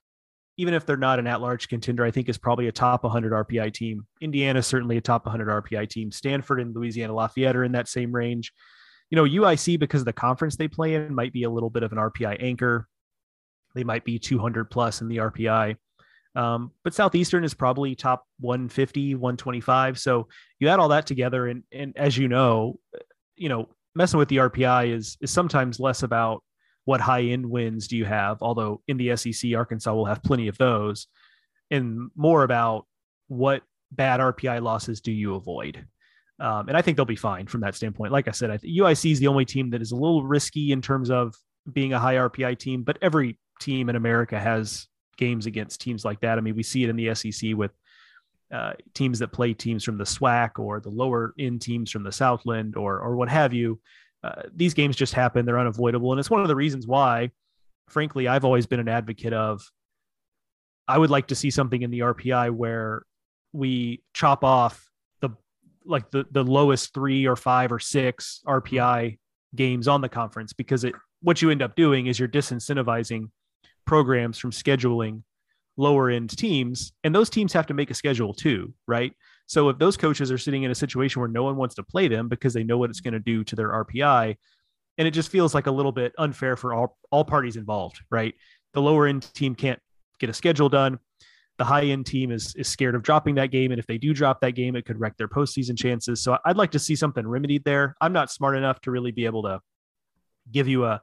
[SPEAKER 7] an at-large contender, I think is probably a top 100 RPI team. Indiana is certainly a top 100 RPI team. Stanford and Louisiana Lafayette are in that same range. UIC, because of the conference they play in, might be a little bit of an RPI anchor. They might be 200 plus in the RPI. But Southeastern is probably top 150, 125. So you add all that together, and as messing with the RPI is sometimes less about what high end wins do you have, although in the SEC, Arkansas will have plenty of those, and more about what bad RPI losses do you avoid. And I think they'll be fine from that standpoint. Like I said, I think UIC is the only team that is a little risky in terms of being a high RPI team, but every team in America has games against teams like that. I mean, we see it in the SEC with teams that play teams from the SWAC or the lower end teams from the Southland or what have you. These games just happen. They're unavoidable. And it's one of the reasons why, frankly, I've always been an advocate of, I would like to see something in the RPI where we chop off the lowest 3 or 5 or 6 RPI games on the conference, because what you end up doing is you're disincentivizing programs from scheduling lower end teams, and those teams have to make a schedule too, right? So if those coaches are sitting in a situation where no one wants to play them because they know what it's going to do to their RPI, and it just feels like a little bit unfair for all parties involved, right? The lower end team can't get a schedule done. The high end team is scared of dropping that game, and if they do drop that game, it could wreck their postseason chances. So I'd like to see something remedied there. I'm not smart enough to really be able to give you a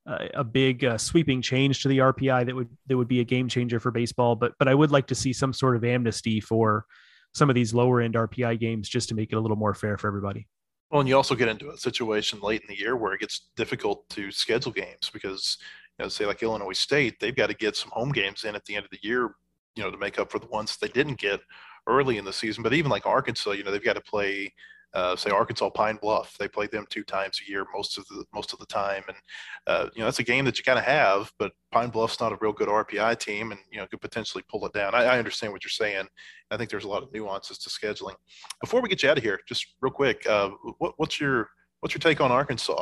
[SPEAKER 7] big sweeping change to the RPI that would be a game changer for baseball. But I would like to see some sort of amnesty for some of these lower end RPI games, just to make it a little more fair for everybody.
[SPEAKER 2] Well, and you also get into a situation late in the year where it gets difficult to schedule games because, say like Illinois State, they've got to get some home games in at the end of the year, to make up for the ones they didn't get early in the season. But even like Arkansas, they've got to play say Arkansas Pine Bluff. They play them 2 times a year most of the time, and that's a game that you kind of have. But Pine Bluff's not a real good RPI team, and could potentially pull it down. I understand what you're saying. I think there's a lot of nuances to scheduling. Before we get you out of here, just real quick, what's your take on Arkansas?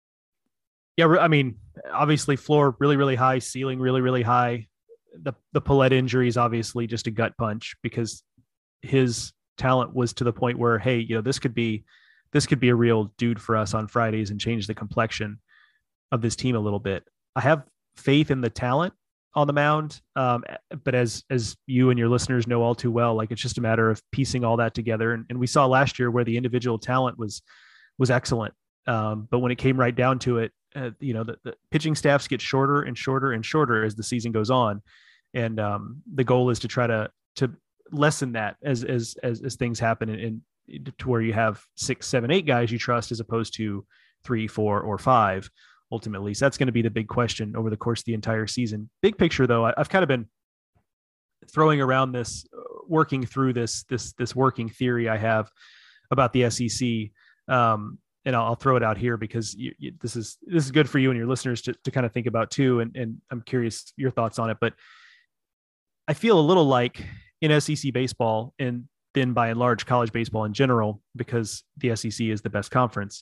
[SPEAKER 7] Yeah, I mean, obviously floor really, really high, ceiling really, really high. The Paulette injury is obviously just a gut punch, because his talent was to the point where, hey, this could be a real dude for us on Fridays and change the complexion of this team a little bit. I have faith in the talent on the mound, but as you and your listeners know all too well, it's just a matter of piecing all that together. And we saw last year where the individual talent was excellent, but when it came right down to it, the pitching staffs get shorter and shorter and shorter as the season goes on, and the goal is to try to lessen that as things happen, and to where you have 6, 7, 8 guys you trust as opposed to 3, 4, or 5 ultimately. So that's going to be the big question over the course of the entire season. Big picture though, I've kind of been throwing around this, working through this working theory I have about the SEC. And I'll throw it out here because this is good for you and your listeners to kind of think about too. And I'm curious your thoughts on it, but I feel a little like in SEC baseball, and then by and large college baseball in general, because the SEC is the best conference,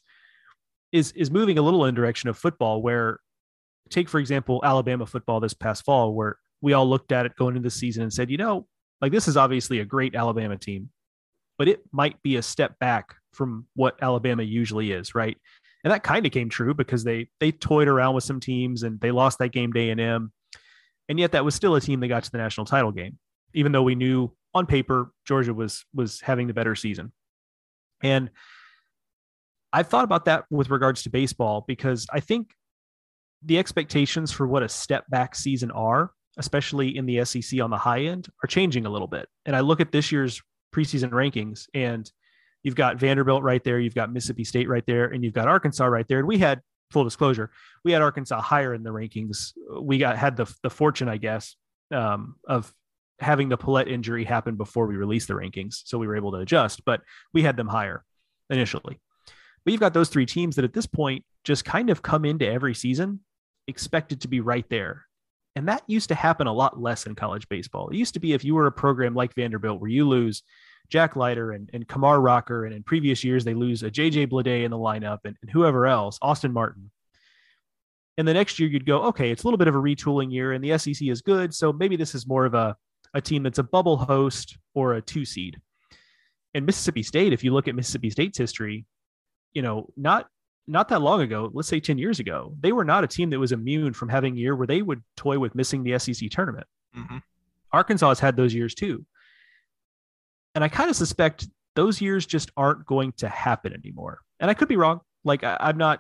[SPEAKER 7] is moving a little in direction of football, where take, for example, Alabama football this past fall, where we all looked at it going into the season and said, this is obviously a great Alabama team, but it might be a step back from what Alabama usually is, right? And that kind of came true because they toyed around with some teams and they lost that game to A&M. And yet that was still a team that got to the national title game, even though we knew on paper Georgia was having the better season. And I've thought about that with regards to baseball, because I think the expectations for what a step back season are, especially in the SEC on the high end, are changing a little bit. And I look at this year's preseason rankings, and you've got Vanderbilt right there, you've got Mississippi State right there, and you've got Arkansas right there. And we had, full disclosure, we had Arkansas higher in the rankings. We had the fortune, I guess, of having the Paulette injury happen before we released the rankings, so we were able to adjust, but we had them higher initially. But you've got those three teams that at this point just kind of come into every season expected to be right there. And that used to happen a lot less in college baseball. It used to be, if you were a program like Vanderbilt, where you lose Jack Leiter and Kamar Rocker, and in previous years they lose a JJ Bleday in the lineup and whoever else, Austin Martin. And the next year you'd go, okay, it's a little bit of a retooling year and the SEC is good, so maybe this is more of a team that's a bubble host or a 2 seed. And Mississippi State, if you look at Mississippi State's history, not that long ago, let's say 10 years ago, they were not a team that was immune from having a year where they would toy with missing the SEC tournament. Mm-hmm. Arkansas has had those years too. And I kind of suspect those years just aren't going to happen anymore. And I could be wrong. Like I'm not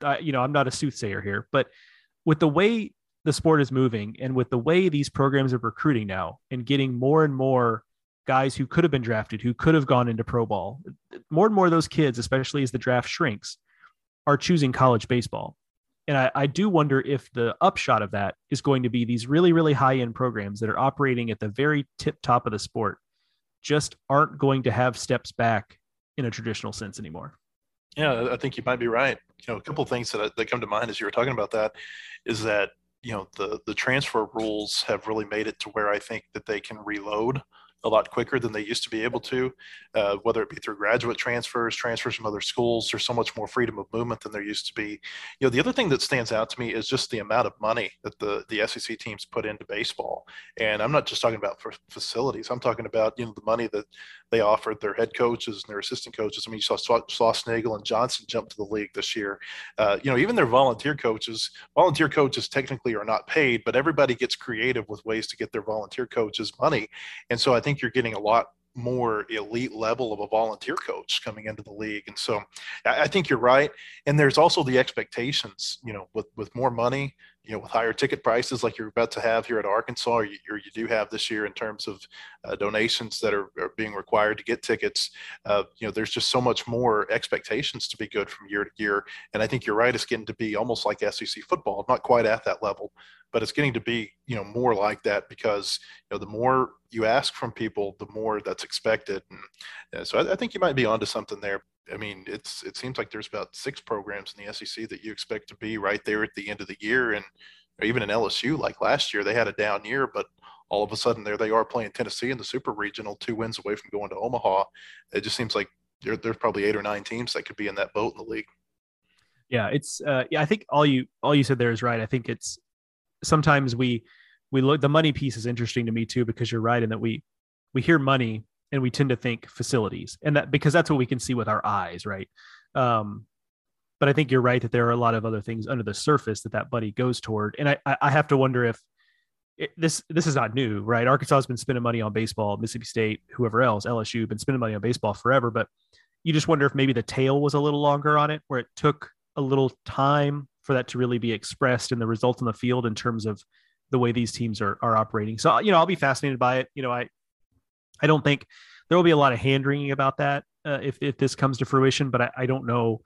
[SPEAKER 7] a soothsayer here, but with the way the sport is moving and with the way these programs are recruiting now and getting more and more guys who could have been drafted, who could have gone into pro ball, more and more of those kids, especially as the draft shrinks, are choosing college baseball. And I do wonder if the upshot of that is going to be these really, really high-end programs that are operating at the very tip top of the sport just aren't going to have steps back in a traditional sense anymore.
[SPEAKER 2] Yeah, I think you might be right. A couple of things that come to mind as you were talking about that is that, the transfer rules have really made it to where I think that they can reload a lot quicker than they used to be able to, whether it be through graduate transfers from other schools. There's so much more freedom of movement than there used to be. The other thing that stands out to me is just the amount of money that the SEC teams put into baseball. And I'm not just talking about for facilities. I'm talking about, the money that they offered their head coaches and their assistant coaches. I mean, you saw Snagel and Johnson jump to the league this year. Even their volunteer coaches technically are not paid, but everybody gets creative with ways to get their volunteer coaches money. And so I think you're getting a lot more elite level of a volunteer coach coming into the league. And so I think you're right. And there's also the expectations, with more money, with higher ticket prices like you're about to have here at Arkansas, or you do have this year in terms of donations that are being required to get tickets. There's just so much more expectations to be good from year to year. And I think you're right. It's getting to be almost like SEC football, not quite at that level, but it's getting to be, more like that because, the more you ask from people, the more that's expected. And so I think you might be onto something there. I mean, it seems like there's about 6 programs in the SEC that you expect to be right there at the end of the year. And even in LSU, like last year, they had a down year, but all of a sudden there they are playing Tennessee in the Super Regional, 2 wins away from going to Omaha. It just seems like there's probably 8 or 9 teams that could be in that boat in the league.
[SPEAKER 7] Yeah, it's I think all you said there is right. I think it's sometimes we look, the money piece is interesting to me too, because you're right in that we hear money and we tend to think facilities, and that because that's what we can see with our eyes, right? But I think you're right that there are a lot of other things under the surface that money goes toward. And I have to wonder if this is not new, right? Arkansas has been spending money on baseball, Mississippi State, whoever else, LSU, been spending money on baseball forever. But you just wonder if maybe the tail was a little longer on it, where it took a little time for that to really be expressed in the results on the field in terms of the way these teams are operating. So, I'll be fascinated by it. I don't think there will be a lot of hand-wringing about that if this comes to fruition, but I don't know.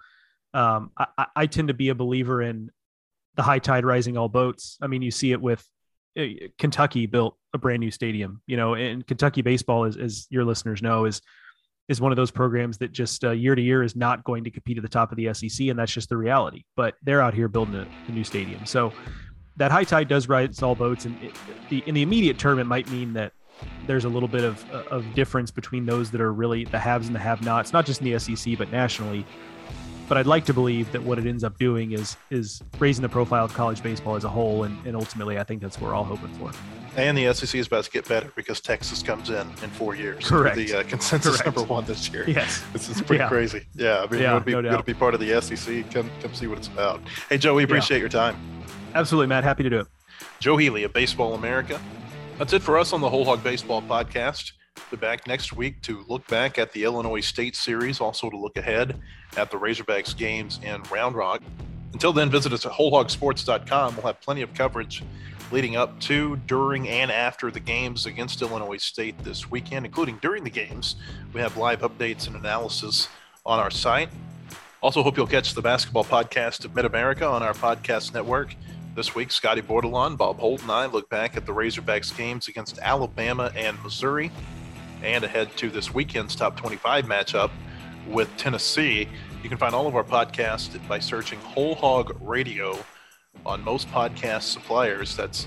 [SPEAKER 7] I tend to be a believer in the high tide rising all boats. I mean, you see it with Kentucky built a brand new stadium, and Kentucky baseball, as your listeners know, is one of those programs that just year to year is not going to compete at the top of the SEC. And that's just the reality, but they're out here building a new stadium. So that high tide does rise all boats. And in the immediate term, it might mean that there's a little bit of difference between those that are really the haves and the have-nots, not just in the SEC, but nationally. But I'd like to believe that what it ends up doing is raising the profile of college baseball as a whole. And ultimately, I think that's what we're all hoping for. And
[SPEAKER 2] the SEC is about to get better because Texas comes in 4 years.
[SPEAKER 7] Correct.
[SPEAKER 2] The consensus number 1 this year.
[SPEAKER 7] Yes.
[SPEAKER 2] This is pretty crazy. Yeah. I mean, you want to be part of the SEC, come see what it's about. Hey, Joe, we appreciate your time.
[SPEAKER 7] Absolutely, Matt. Happy to do it.
[SPEAKER 2] Joe Healy of Baseball America. That's it for us on the Whole Hog Baseball podcast. Be back next week to look back at the Illinois State series, also to look ahead at the Razorbacks games in Round Rock. Until then, visit us at wholehogsports.com. We'll have plenty of coverage leading up to, during, and after the games against Illinois State this weekend, including during the games. We have live updates and analysis on our site. Also, hope you'll catch the basketball podcast of Mid-America on our podcast network. This week, Scotty Bordelon, Bob Holt, and I look back at the Razorbacks games against Alabama and Missouri, and ahead to this weekend's top 25 matchup with Tennessee. You can find all of our podcasts by searching Whole Hog Radio on most podcast suppliers. That's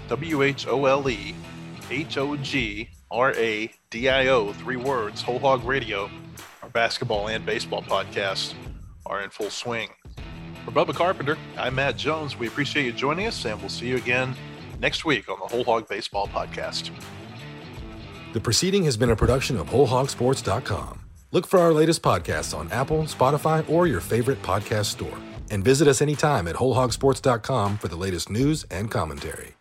[SPEAKER 2] WHOLEHOGRADIO, 3 words, Whole Hog Radio. Our basketball and baseball podcasts are in full swing. For Bubba Carpenter, I'm Matt Jones. We appreciate you joining us, and we'll see you again next week on the Whole Hog Baseball Podcast.
[SPEAKER 1] The proceeding has been a production of wholehogsports.com. Look for our latest podcasts on Apple, Spotify, or your favorite podcast store. And visit us anytime at wholehogsports.com for the latest news and commentary.